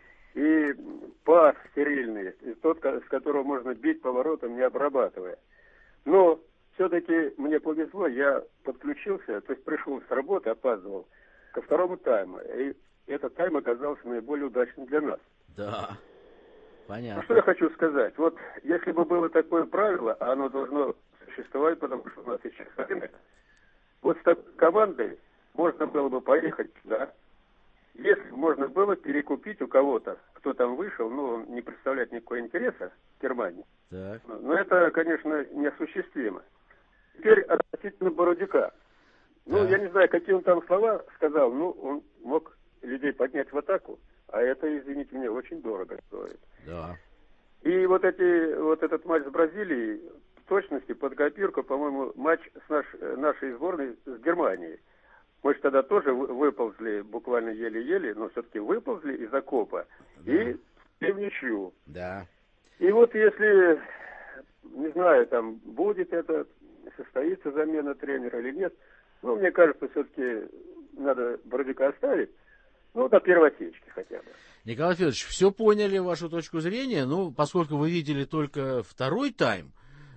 и пас стерильный, и тот, с которого можно бить поворотом, не обрабатывая. Но все-таки мне повезло, я подключился, то есть пришел с работы, опаздывал ко второму тайму, и этот тайм оказался наиболее удачным для нас. Да, понятно. Ну, что я хочу сказать, вот если бы было такое правило, а оно должно существовать, потому что у нас сейчас рынок, вот с такой командой можно было бы поехать туда, если бы можно было перекупить у кого-то, кто там вышел, ну, он не представляет никакого интереса в Германии. Так. Но это, конечно, неосуществимо. Теперь относительно Бородюка. Ну, я не знаю, какие он там слова сказал, ну, он мог людей поднять в атаку, а это, извините меня, очень дорого стоит. Да. И вот этот матч с Бразилией, в точности, под копирку, по-моему, матч с нашей сборной с Германией. Мы же тогда тоже выползли, буквально еле-еле, но все-таки выползли из окопа и в ничью. Да. И вот если, не знаю, там будет это, состоится замена тренера или нет, ну, мне кажется, все-таки надо Бородюка оставить, ну, до первой отсечки хотя бы. Николай Федорович, все поняли вашу точку зрения, ну, поскольку вы видели только второй тайм,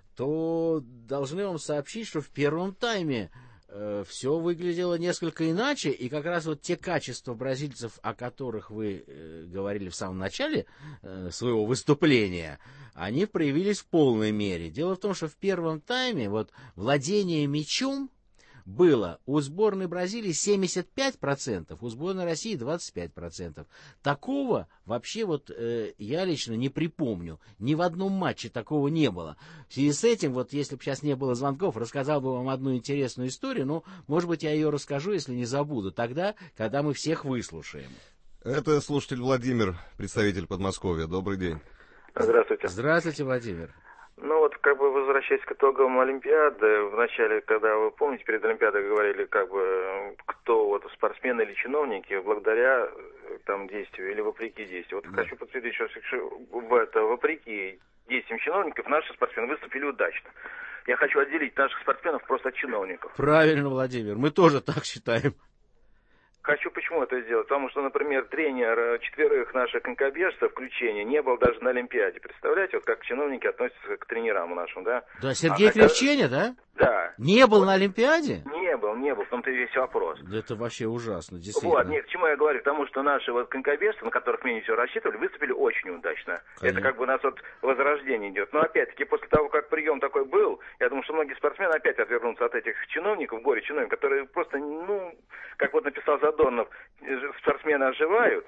то должны вам сообщить, что в первом тайме все выглядело несколько иначе, и как раз вот те качества бразильцев, о которых вы говорили в самом начале своего выступления, они проявились в полной мере. Дело в том, что в первом тайме вот владение мячом было у сборной Бразилии 75%, у сборной России 25%. Такого вообще вот я лично не припомню. Ни в одном матче такого не было. В связи с этим, вот если бы сейчас не было звонков, рассказал бы вам одну интересную историю, но, может быть, я ее расскажу, если не забуду, тогда, когда мы всех выслушаем. Это слушатель Владимир, представитель Подмосковья. Добрый день. Здравствуйте. Здравствуйте, Владимир. Ну вот, как бы, возвращаясь к итогам Олимпиады, в начале, когда вы помните, перед Олимпиадой говорили, как бы, кто вот спортсмены или чиновники, благодаря там действию или вопреки действию. Вот хочу подтвердить, что вопреки действиям чиновников наши спортсмены выступили удачно. Я хочу отделить наших спортсменов просто от чиновников. Правильно, Владимир, мы тоже так считаем. Хочу почему это сделать? Потому что, например, тренер 4 наших конькобежцев, включения, не был даже на Олимпиаде. Представляете, вот как чиновники относятся к тренерам нашим, да? Да, Сергей Кривченя, да? Да. Не был на Олимпиаде? Не был, в том-то и весь вопрос. Да это вообще ужасно, действительно. Вот, нет, к чему я говорю? Потому что наши вот конькобежцы, на которых менее всего рассчитывали, выступили очень удачно. Конечно. Это как бы у нас вот возрождение идет. Но опять-таки, после того, как прием такой был, я думаю, что многие спортсмены опять отвернутся от этих чиновников, горе-чиновников, которые просто, ну, как вот написал Задорнов, спортсмены оживают,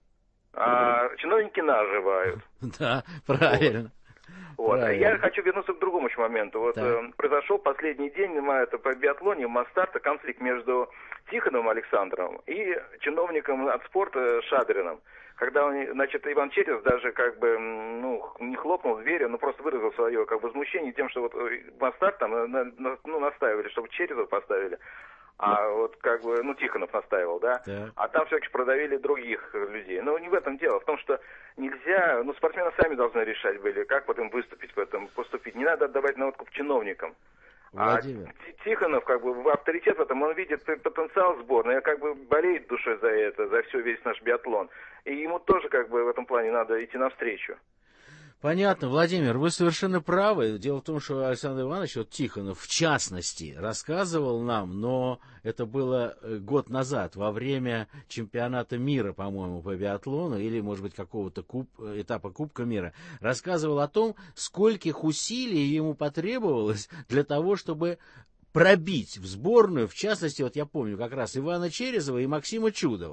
а чиновники наживают. Да, правильно. Вот. Я хочу вернуться к другому еще моменту. Вот произошел последний день по биатлоне в Мастарте конфликт между Тихоновым Александром и чиновником от спорта Шадриным. Когда он, значит, Иван Через даже как бы, ну, не хлопнул дверью, но просто выразил свое как бы возмущение тем, что вот Мастарт там, ну, настаивали, чтобы Черезов поставили. А вот как бы, ну, Тихонов настаивал, да? А там все-таки продавили других людей. Но не в этом дело. В том, что нельзя, ну, спортсмены сами должны решать были, как вот им выступить, в этом поступить. Не надо отдавать на откуп чиновникам. Владимир. А Тихонов, как бы, авторитет в этом, он видит потенциал сборной, и как бы болеет душой за это, за весь наш биатлон. И ему тоже, как бы, в этом плане надо идти навстречу. Понятно, Владимир, вы совершенно правы. Дело в том, что Александр Иванович, вот Тихонов, в частности, рассказывал нам, но это было год назад, во время чемпионата мира, по-моему, по биатлону, или, может быть, какого-то этапа Кубка мира, рассказывал о том, скольких усилий ему потребовалось для того, чтобы пробить в сборную, в частности, вот я помню как раз Ивана Черезова и Максима Чудова.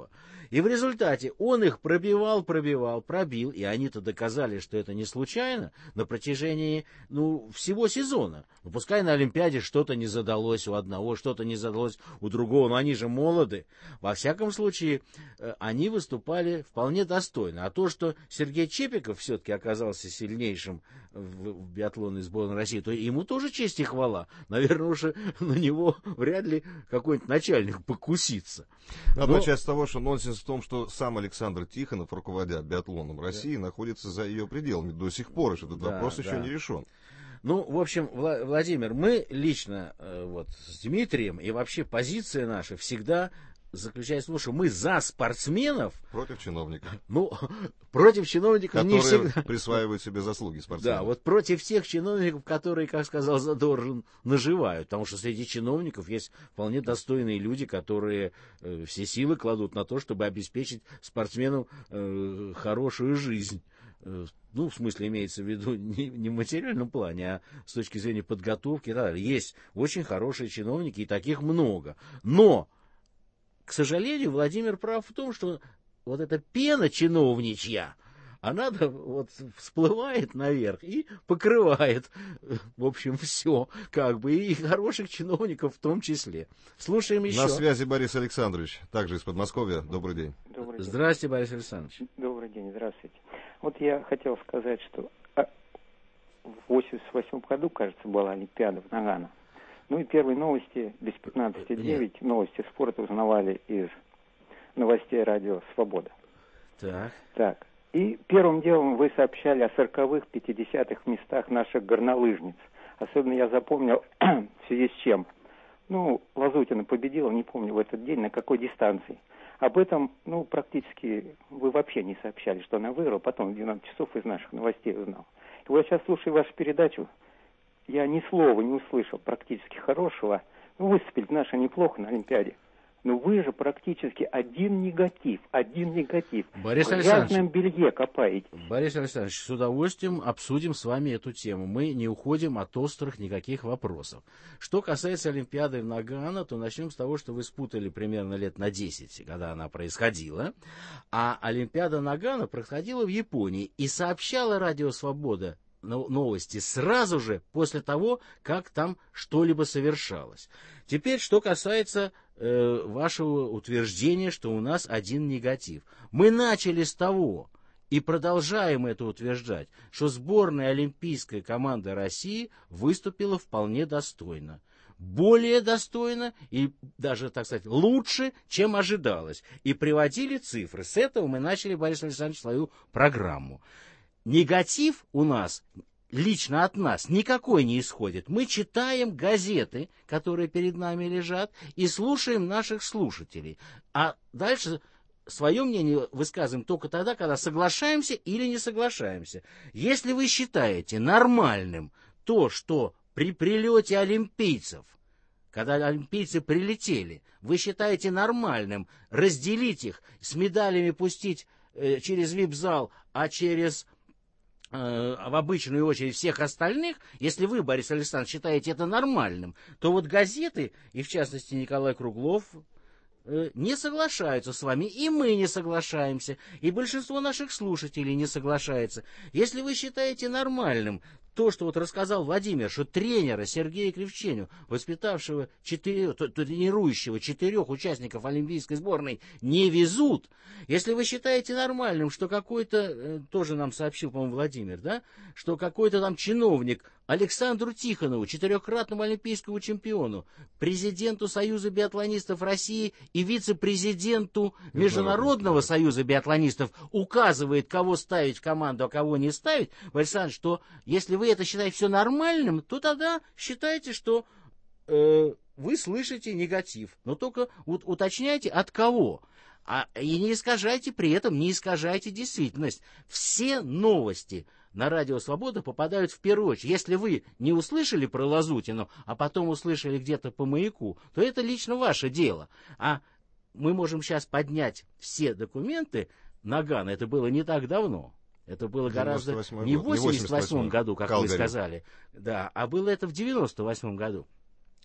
И в результате он их пробил, и они-то доказали, что это не случайно на протяжении всего сезона. Пускай на Олимпиаде что-то не задалось у одного, что-то не задалось у другого, но они же молоды. Во всяком случае, они выступали вполне достойно. А то, что Сергей Чепиков все-таки оказался сильнейшим в биатлонной сборной России, то ему тоже честь и хвала. Наверное, уже на него вряд ли какой-нибудь начальник покусится. Одна часть того, что нонсенс в том, что сам Александр Тихонов, руководя биатлоном России, находится за ее пределами до сих пор. Этот вопрос еще не решен. В общем, Владимир, мы лично с Дмитрием, и вообще позиция наша всегда заключается в том, что мы за спортсменов. Против чиновников. Против чиновников которые не всегда присваивают себе заслуги спортсменов. Да, против тех чиновников, которые, как сказал Задоржин, наживают. Потому что среди чиновников есть вполне достойные люди, которые все силы кладут на то, чтобы обеспечить спортсменам хорошую жизнь. В смысле, имеется в виду не в материальном плане, а с точки зрения подготовки и так далее. Есть очень хорошие чиновники, и таких много. Но, к сожалению, Владимир прав в том, что вот эта пена чиновничья, она всплывает наверх и покрывает, в общем, все, и хороших чиновников в том числе. Слушаем еще. На связи Борис Александрович, также из Подмосковья. Добрый день. Добрый день. Здравствуйте, Борис Александрович. Добрый день, здравствуйте. Я хотел сказать, что в 1988 году, кажется, была Олимпиада в Нагано. И первые новости, без 15:09, новости спорта узнавали из новостей радио «Свобода». Так. И первым делом вы сообщали о 40-х, 50-х местах наших горнолыжниц. Особенно я запомнил в связи с чем. Лазутина победила, не помню в этот день, на какой дистанции. Об этом, практически вы вообще не сообщали, что она выиграла. Потом в 12 часов из наших новостей узнал. И сейчас слушаю вашу передачу. Я ни слова не услышал практически хорошего. Выступили наши неплохо на Олимпиаде. Но вы же практически один негатив. Борис в грязном белье копаете. Борис Александрович, с удовольствием обсудим с вами эту тему. Мы не уходим от острых никаких вопросов. Что касается Олимпиады в Нагано, то начнем с того, что вы спутали примерно лет на 10, когда она происходила. А Олимпиада Нагано происходила в Японии. И сообщала Радио Свобода новости сразу же после того, как там что-либо совершалось. Теперь, что касается вашего утверждения, что у нас один негатив. Мы начали с того и продолжаем это утверждать, что сборная олимпийской команды России выступила вполне достойно. Более достойно и даже, так сказать, лучше, чем ожидалось. И приводили цифры. С этого мы начали, Борис Александрович, свою программу. Негатив у нас, лично от нас, никакой не исходит. Мы читаем газеты, которые перед нами лежат, и слушаем наших слушателей. А дальше свое мнение высказываем только тогда, когда соглашаемся или не соглашаемся. Если вы считаете нормальным то, что при прилете олимпийцев, когда олимпийцы прилетели, вы считаете нормальным разделить их, с медалями пустить через вип-зал, а в обычную очередь всех остальных, если вы, Борис Александрович, считаете это нормальным, то газеты, и в частности Николай Круглов, не соглашаются с вами, и мы не соглашаемся, и большинство наших слушателей не соглашается. Если вы считаете нормальным то, что рассказал Владимир, что тренера Сергея Кривченю, воспитавшего тренирующего 4 участников олимпийской сборной, не везут, если вы считаете нормальным, что какой-то, тоже нам сообщил, по-моему, Владимир, что какой-то там чиновник Александру Тихонову, 4-кратному олимпийскому чемпиону, президенту Союза биатлонистов России и вице-президенту Международного союза биатлонистов указывает, кого ставить в команду, а кого не ставить, Александр, что если вы это считаете все нормальным, то тогда считайте, что вы слышите негатив. Но только уточняйте, от кого. И не искажайте при этом, не искажайте действительность. Все новости на Радио Свобода попадают в первую очередь. Если вы не услышали про Лазутину, а потом услышали где-то по Маяку, то это лично ваше дело. А мы можем сейчас поднять все документы Нагано. Это было не так давно. Это было гораздо не в 88 году, как вы сказали, а было это в 98 году.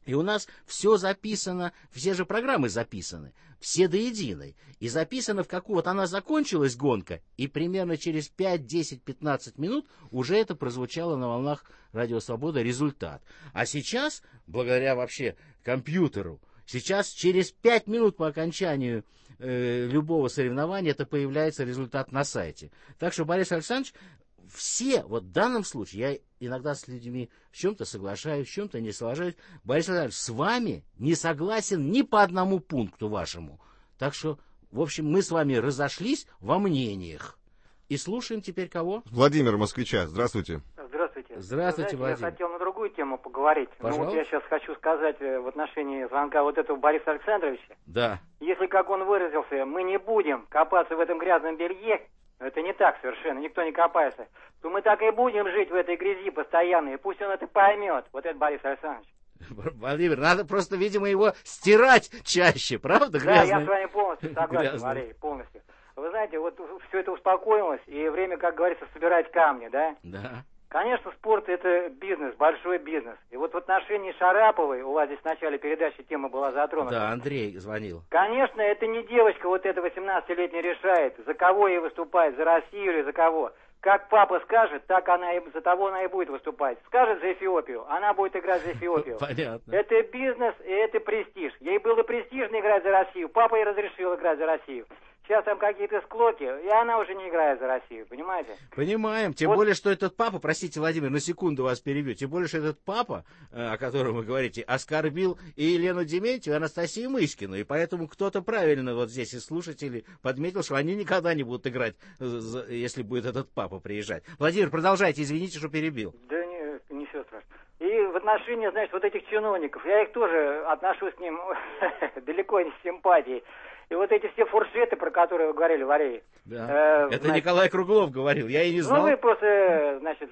И у нас все записано, все же программы записаны, все до единой. И записано, в какую вот она закончилась, гонка, и примерно через 5, 10, 15 минут уже это прозвучало на волнах Радио Свобода, результат. А сейчас, благодаря вообще компьютеру, сейчас через 5 минут по окончанию любого соревнования это появляется результат на сайте. Так что, Борис Александрович, все, вот в данном случае, я иногда с людьми в чем-то соглашаюсь, в чем-то не соглашаюсь. Борис Александрович, с вами не согласен ни по одному пункту вашему. Так что, в общем, мы с вами разошлись во мнениях. И слушаем теперь кого? Владимир, москвича. Здравствуйте. Здравствуйте. Здравствуйте, Владимир. Владимир. Я хотел на другую тему поговорить. Пожалуйста. Ну, вот я сейчас хочу сказать в отношении звонка вот этого Бориса Александровича. Да. Если, как он выразился, мы не будем копаться в этом грязном белье, это не так совершенно, никто не копается, то мы так и будем жить в этой грязи постоянно, и пусть он это поймет, вот это Борис Александрович. Владимир, надо просто, видимо, его стирать чаще, правда? Да, я с вами полностью согласен, Валерий, полностью. Вы знаете, вот все это успокоилось, и время, как говорится, собирать камни, да? Да. Конечно, спорт – это бизнес, большой бизнес. И вот в отношении Шараповой, у вас здесь в начале передачи тема была затронута. Да, Андрей звонил. Конечно, это не девочка вот эта 18-летняя решает, за кого ей выступать, за Россию или за кого. Как папа скажет, так она и за того она и будет выступать. Скажет за Эфиопию, она будет играть за Эфиопию. Понятно. Это бизнес и это престиж. Ей было престижно играть за Россию, папа ей разрешил играть за Россию. Сейчас там какие-то склоки, и она уже не играет за Россию, понимаете? Понимаем. Тем более, что этот папа, простите, Владимир, на секунду вас перебью, тем более, что этот папа, о котором вы говорите, оскорбил и Елену Дементьеву, и Анастасию Мышкину. И поэтому кто-то правильно вот здесь из слушателей подметил, что они никогда не будут играть, если будет этот папа приезжать. Владимир, продолжайте, извините, что перебил. Да не все страшно. И в отношении, значит, вот этих чиновников, я их тоже отношусь к ним далеко не с симпатией. И вот эти все фуршеты, про которые вы говорили, Валерий. Да. Это значит, Николай Круглов говорил, я и не знал. Ну, вы просто, значит,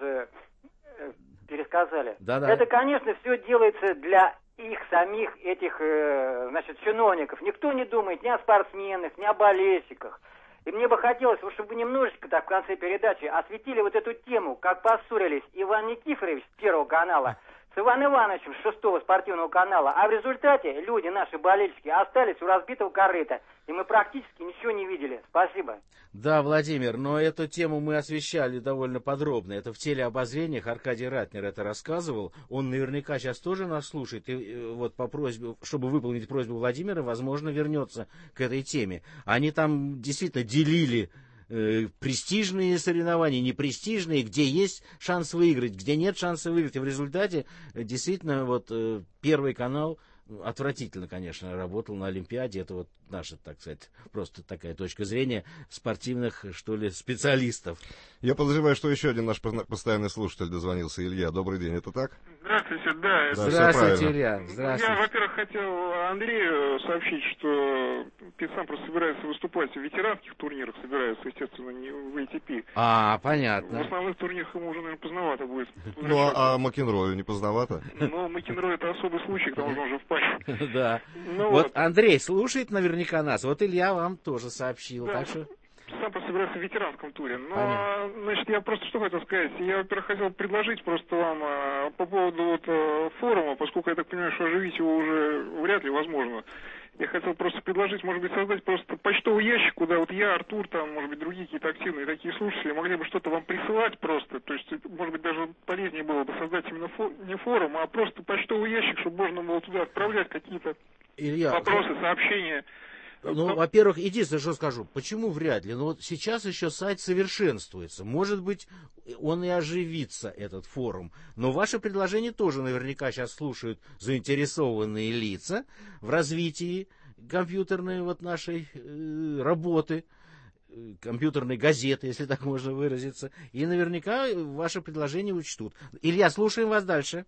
пересказали. Да-да. Это, конечно, все делается для их самих, этих, значит, чиновников. Никто не думает ни о спортсменах, ни о болельщиках. И мне бы хотелось, чтобы вы немножечко так в конце передачи осветили вот эту тему, как поссорились Иван Никифорович с Первого канала с Иваном Ивановичем с 6-го спортивного канала, а в результате люди, наши болельщики, остались у разбитого корыта, и мы практически ничего не видели. Спасибо. Да, Владимир, но эту тему мы освещали довольно подробно. Это в телеобозрениях Аркадий Ратнер это рассказывал. Он наверняка сейчас тоже нас слушает. И вот по просьбе, чтобы выполнить просьбу Владимира, возможно, вернется к этой теме. Они там действительно делили престижные соревнования, непрестижные, где есть шанс выиграть, где нет шанса выиграть. И в результате действительно вот Первый канал отвратительно, конечно, работал на Олимпиаде. Это вот наша, так сказать, просто такая точка зрения спортивных, что ли, специалистов. Я подозреваю, что еще один наш постоянный слушатель дозвонился. Илья, добрый день, это так? Здравствуйте, да. Здравствуйте, Илья. Здравствуйте. Я, во-первых, хотел Андрею сообщить, что сам просто собирается выступать в ветеранских турнирах, собирается, естественно, не в ATP. Понятно. В основных турнирах ему уже, наверное, поздновато будет. Ну, а Макенрою не поздновато? Ну, Макенрой это особый случай, к тому же он уже в пасе. Да. Вот Андрей слушает наверняка нас. Вот Илья вам тоже сообщил. Так что... Сам собирается в ветеранском туре. Но, значит, я просто что хотел сказать. Я, во-первых, хотел предложить просто вам по поводу вот форума, поскольку я так понимаю, что оживить его уже вряд ли возможно. Я хотел просто предложить, может быть, создать просто почтовый ящик, куда вот я, Артур, там, может быть, другие какие-то активные такие слушатели могли бы что-то вам присылать просто. То есть, может быть, даже полезнее было бы создать именно не форум, а просто почтовый ящик, чтобы можно было туда отправлять какие-то вопросы, сообщения. Ну, во-первых, единственное, что скажу, почему вряд ли? Ну, вот сейчас еще сайт совершенствуется. Может быть, он и оживится, этот форум. Но ваше предложение тоже наверняка сейчас слушают заинтересованные лица в развитии компьютерной вот нашей работы, компьютерной газеты, если так можно выразиться. И наверняка ваше предложение учтут. Илья, слушаем вас дальше.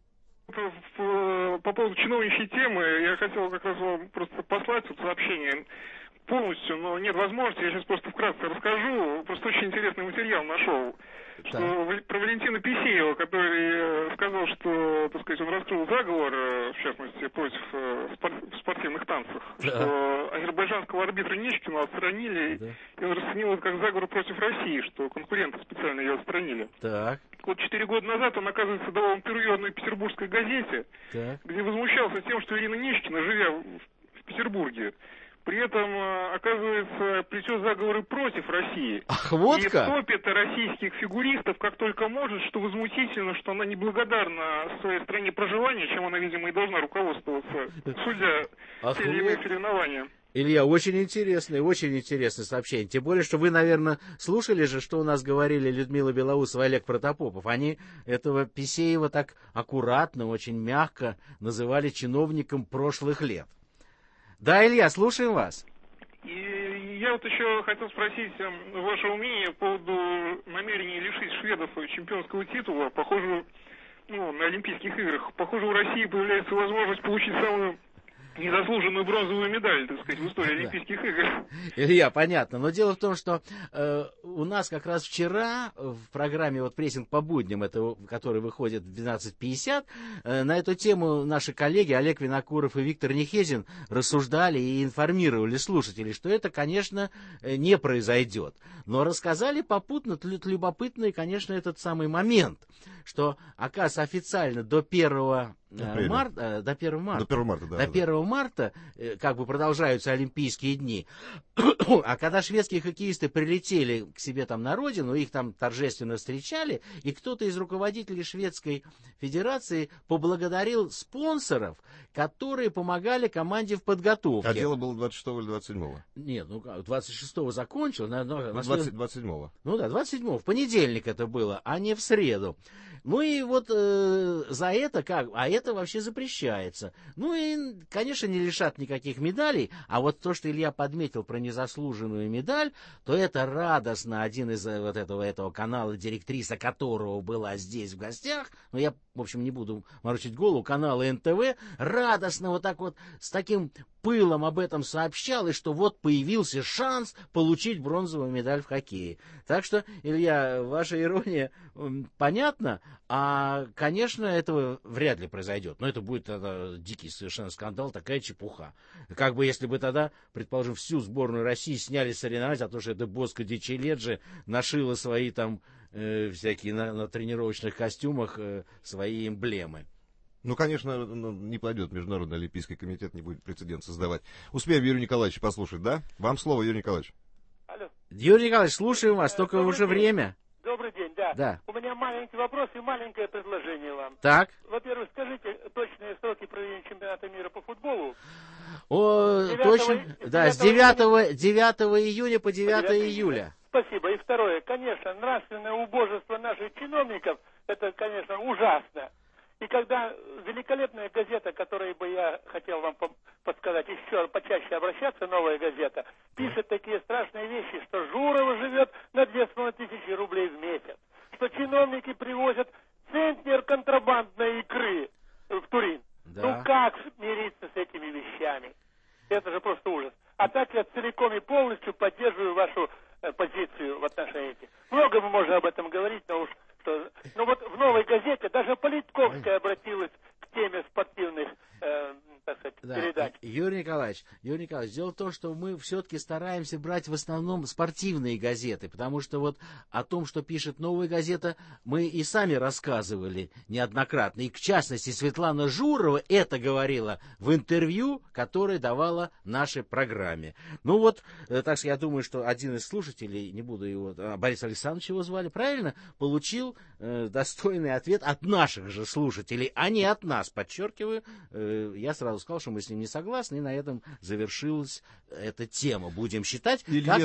По поводу чиновничьей темы, я хотел как раз вам просто послать вот сообщение полностью, но нет возможности, я сейчас просто вкратце расскажу. Просто очень интересный материал нашел. Что про Валентина Писеева, который сказал, что, так сказать, он раскрыл заговор, в частности, против в спортивных танцах, что азербайджанского арбитра Нечкина отстранили, и он расценил это как заговор против России, что конкуренты специально ее отстранили. Так. вот 4 года назад он, оказывается, давал интервью одной петербургской газете, где возмущался тем, что Ирина Нищикина, живя в Петербурге, при этом, оказывается, плетет заговоры против России. Ах, вот и как? топит российских фигуристов как только может, что возмутительно, что она неблагодарна своей стране проживания, чем она, видимо, и должна руководствоваться, судя те или иные соревнования. Илья, очень интересное сообщение. Тем более, что вы, наверное, слушали же, что у нас говорили Людмила Белоусова и Олег Протопопов. Они этого Писеева так аккуратно, очень мягко называли чиновником прошлых лет. Да, Илья, слушаем вас. И я вот еще хотел спросить ваше мнение по поводу намерения лишить шведов чемпионского титула. Похоже, на Олимпийских играх. Похоже, у России появляется возможность получить самую незаслуженную бронзовую медаль, так сказать, в истории Олимпийских игр. Илья, понятно. Но дело в том, что у нас как раз вчера в программе вот «Прессинг по будням», который выходит в 12:50, на эту тему наши коллеги Олег Винокуров и Виктор Нехезин рассуждали и информировали слушателей, что это, конечно, не произойдет. Но рассказали попутно любопытный, конечно, этот самый момент, что, оказывается, официально до 1 марта, как бы продолжаются Олимпийские дни. А когда шведские хоккеисты прилетели к себе там на родину, их там торжественно встречали, и кто-то из руководителей Шведской Федерации поблагодарил спонсоров, которые помогали команде в подготовке. А дело было 26 или 27? Нет, 26-го закончил. 27-го. Ну да, 27-го. В понедельник это было, а не в среду. Ну и вот за это а это вообще запрещается. Ну и, конечно, не лишат никаких медалей, а вот то, что Илья подметил про незаслуженную медаль, то это радостно. Один из вот этого канала, директриса которого была здесь в гостях, но я, в общем, не буду морочить голову, канала НТВ, радостно вот так вот с таким пылом об этом сообщал, и что вот появился шанс получить бронзовую медаль в хоккее. Так что, Илья, ваша ирония понятна, а, конечно, этого вряд ли произойдет. Но это будет тогда дикий совершенно скандал, такая чепуха. Как бы если бы тогда, предположим, всю сборную России сняли соревновать, а то, что это Боска Дичиледжи нашила свои там всякие на тренировочных костюмах свои эмблемы. Ну, конечно, не пойдет Международный Олимпийский комитет, не будет прецедент создавать. Успеем Юрия Николаевича послушать, да? Вам слово, Юрий Николаевич. Алло. Юрий Николаевич, слушаем вас, только уже время. Добрый день, да. Да. У меня маленький вопрос и маленькое предложение вам. Так. Во-первых, скажите точные сроки проведения чемпионата мира по футболу. Точно, да, с 9 июня по 9 июля. Спасибо. И второе, конечно, нравственное убожество наших чиновников, это, конечно, ужасно. И когда великолепная газета, которой бы я хотел вам подсказать, еще почаще обращаться, «Новая газета», пишет такие страшные вещи, что Журова живет на 2500 рублей в месяц, что чиновники привозят центнер контрабандной икры в Турин. Да. Ну как мириться с этими вещами? Это же просто ужас. А так я целиком и полностью поддерживаю вашу позицию в отношении этих. Много мы можем об этом говорить, но уж что... Ну вот в «Новой газете» даже Политковская обратилась к теме спортивных передач. Юрий Николаевич, дело в том, что мы все-таки стараемся брать в основном спортивные газеты, потому что вот о том, что пишет «Новая газета», мы и сами рассказывали неоднократно. И, в частности, Светлана Журова это говорила в интервью, которое давала нашей программе. Ну вот, так что я думаю, что один из слушателей, не буду его, Борис Александрович его звали, правильно, получил достойный ответ от наших же слушателей, а не от нас, подчеркиваю. Я сразу сказал, что мы с ним не согласны, и на этом завершилась эта тема. Будем считать... Илье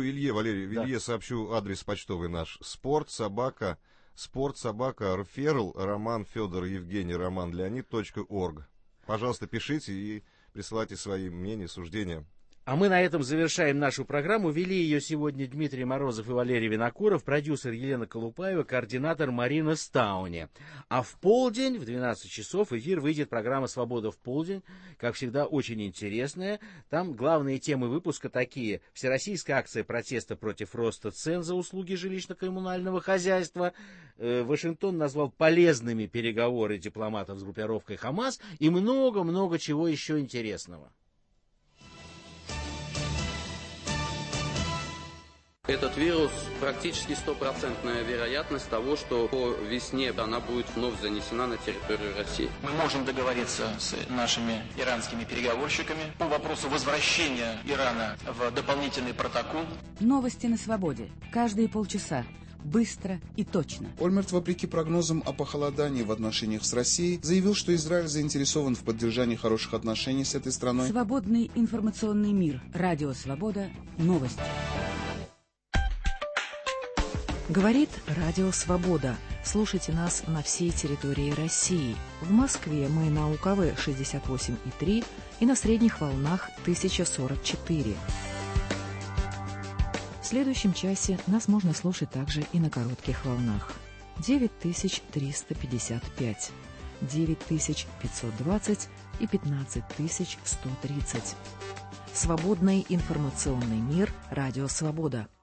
сообщу адрес почтовый наш. Спортсобака.рферл Роман Федор Евгений Роман Леонид.орг. Пожалуйста, пишите и присылайте свои мнения, суждения. А мы на этом завершаем нашу программу. Вели ее сегодня Дмитрий Морозов и Валерий Винокуров, продюсер Елена Колупаева, координатор Марина Стауни. А в полдень, в 12 часов, в эфир выйдет программа «Свобода в полдень». Как всегда, очень интересная. Там главные темы выпуска такие. Всероссийская акция протеста против роста цен за услуги жилищно-коммунального хозяйства. Вашингтон назвал полезными переговоры дипломатов с группировкой «Хамас». И много-много чего еще интересного. Этот вирус практически 100% вероятность того, что по весне она будет вновь занесена на территорию России. Мы можем договориться с нашими иранскими переговорщиками по вопросу возвращения Ирана в дополнительный протокол. Новости на свободе. Каждые полчаса. Быстро и точно. Ольмерт, вопреки прогнозам о похолодании в отношениях с Россией, заявил, что Израиль заинтересован в поддержании хороших отношений с этой страной. Свободный информационный мир. Радио «Свобода». Новости. Говорит Радио «Свобода». Слушайте нас на всей территории России. В Москве мы на УКВ 68,3 и на средних волнах 1044. В следующем часе нас можно слушать также и на коротких волнах. 9355, 9520 и 15130. Свободный информационный мир. Радио «Свобода».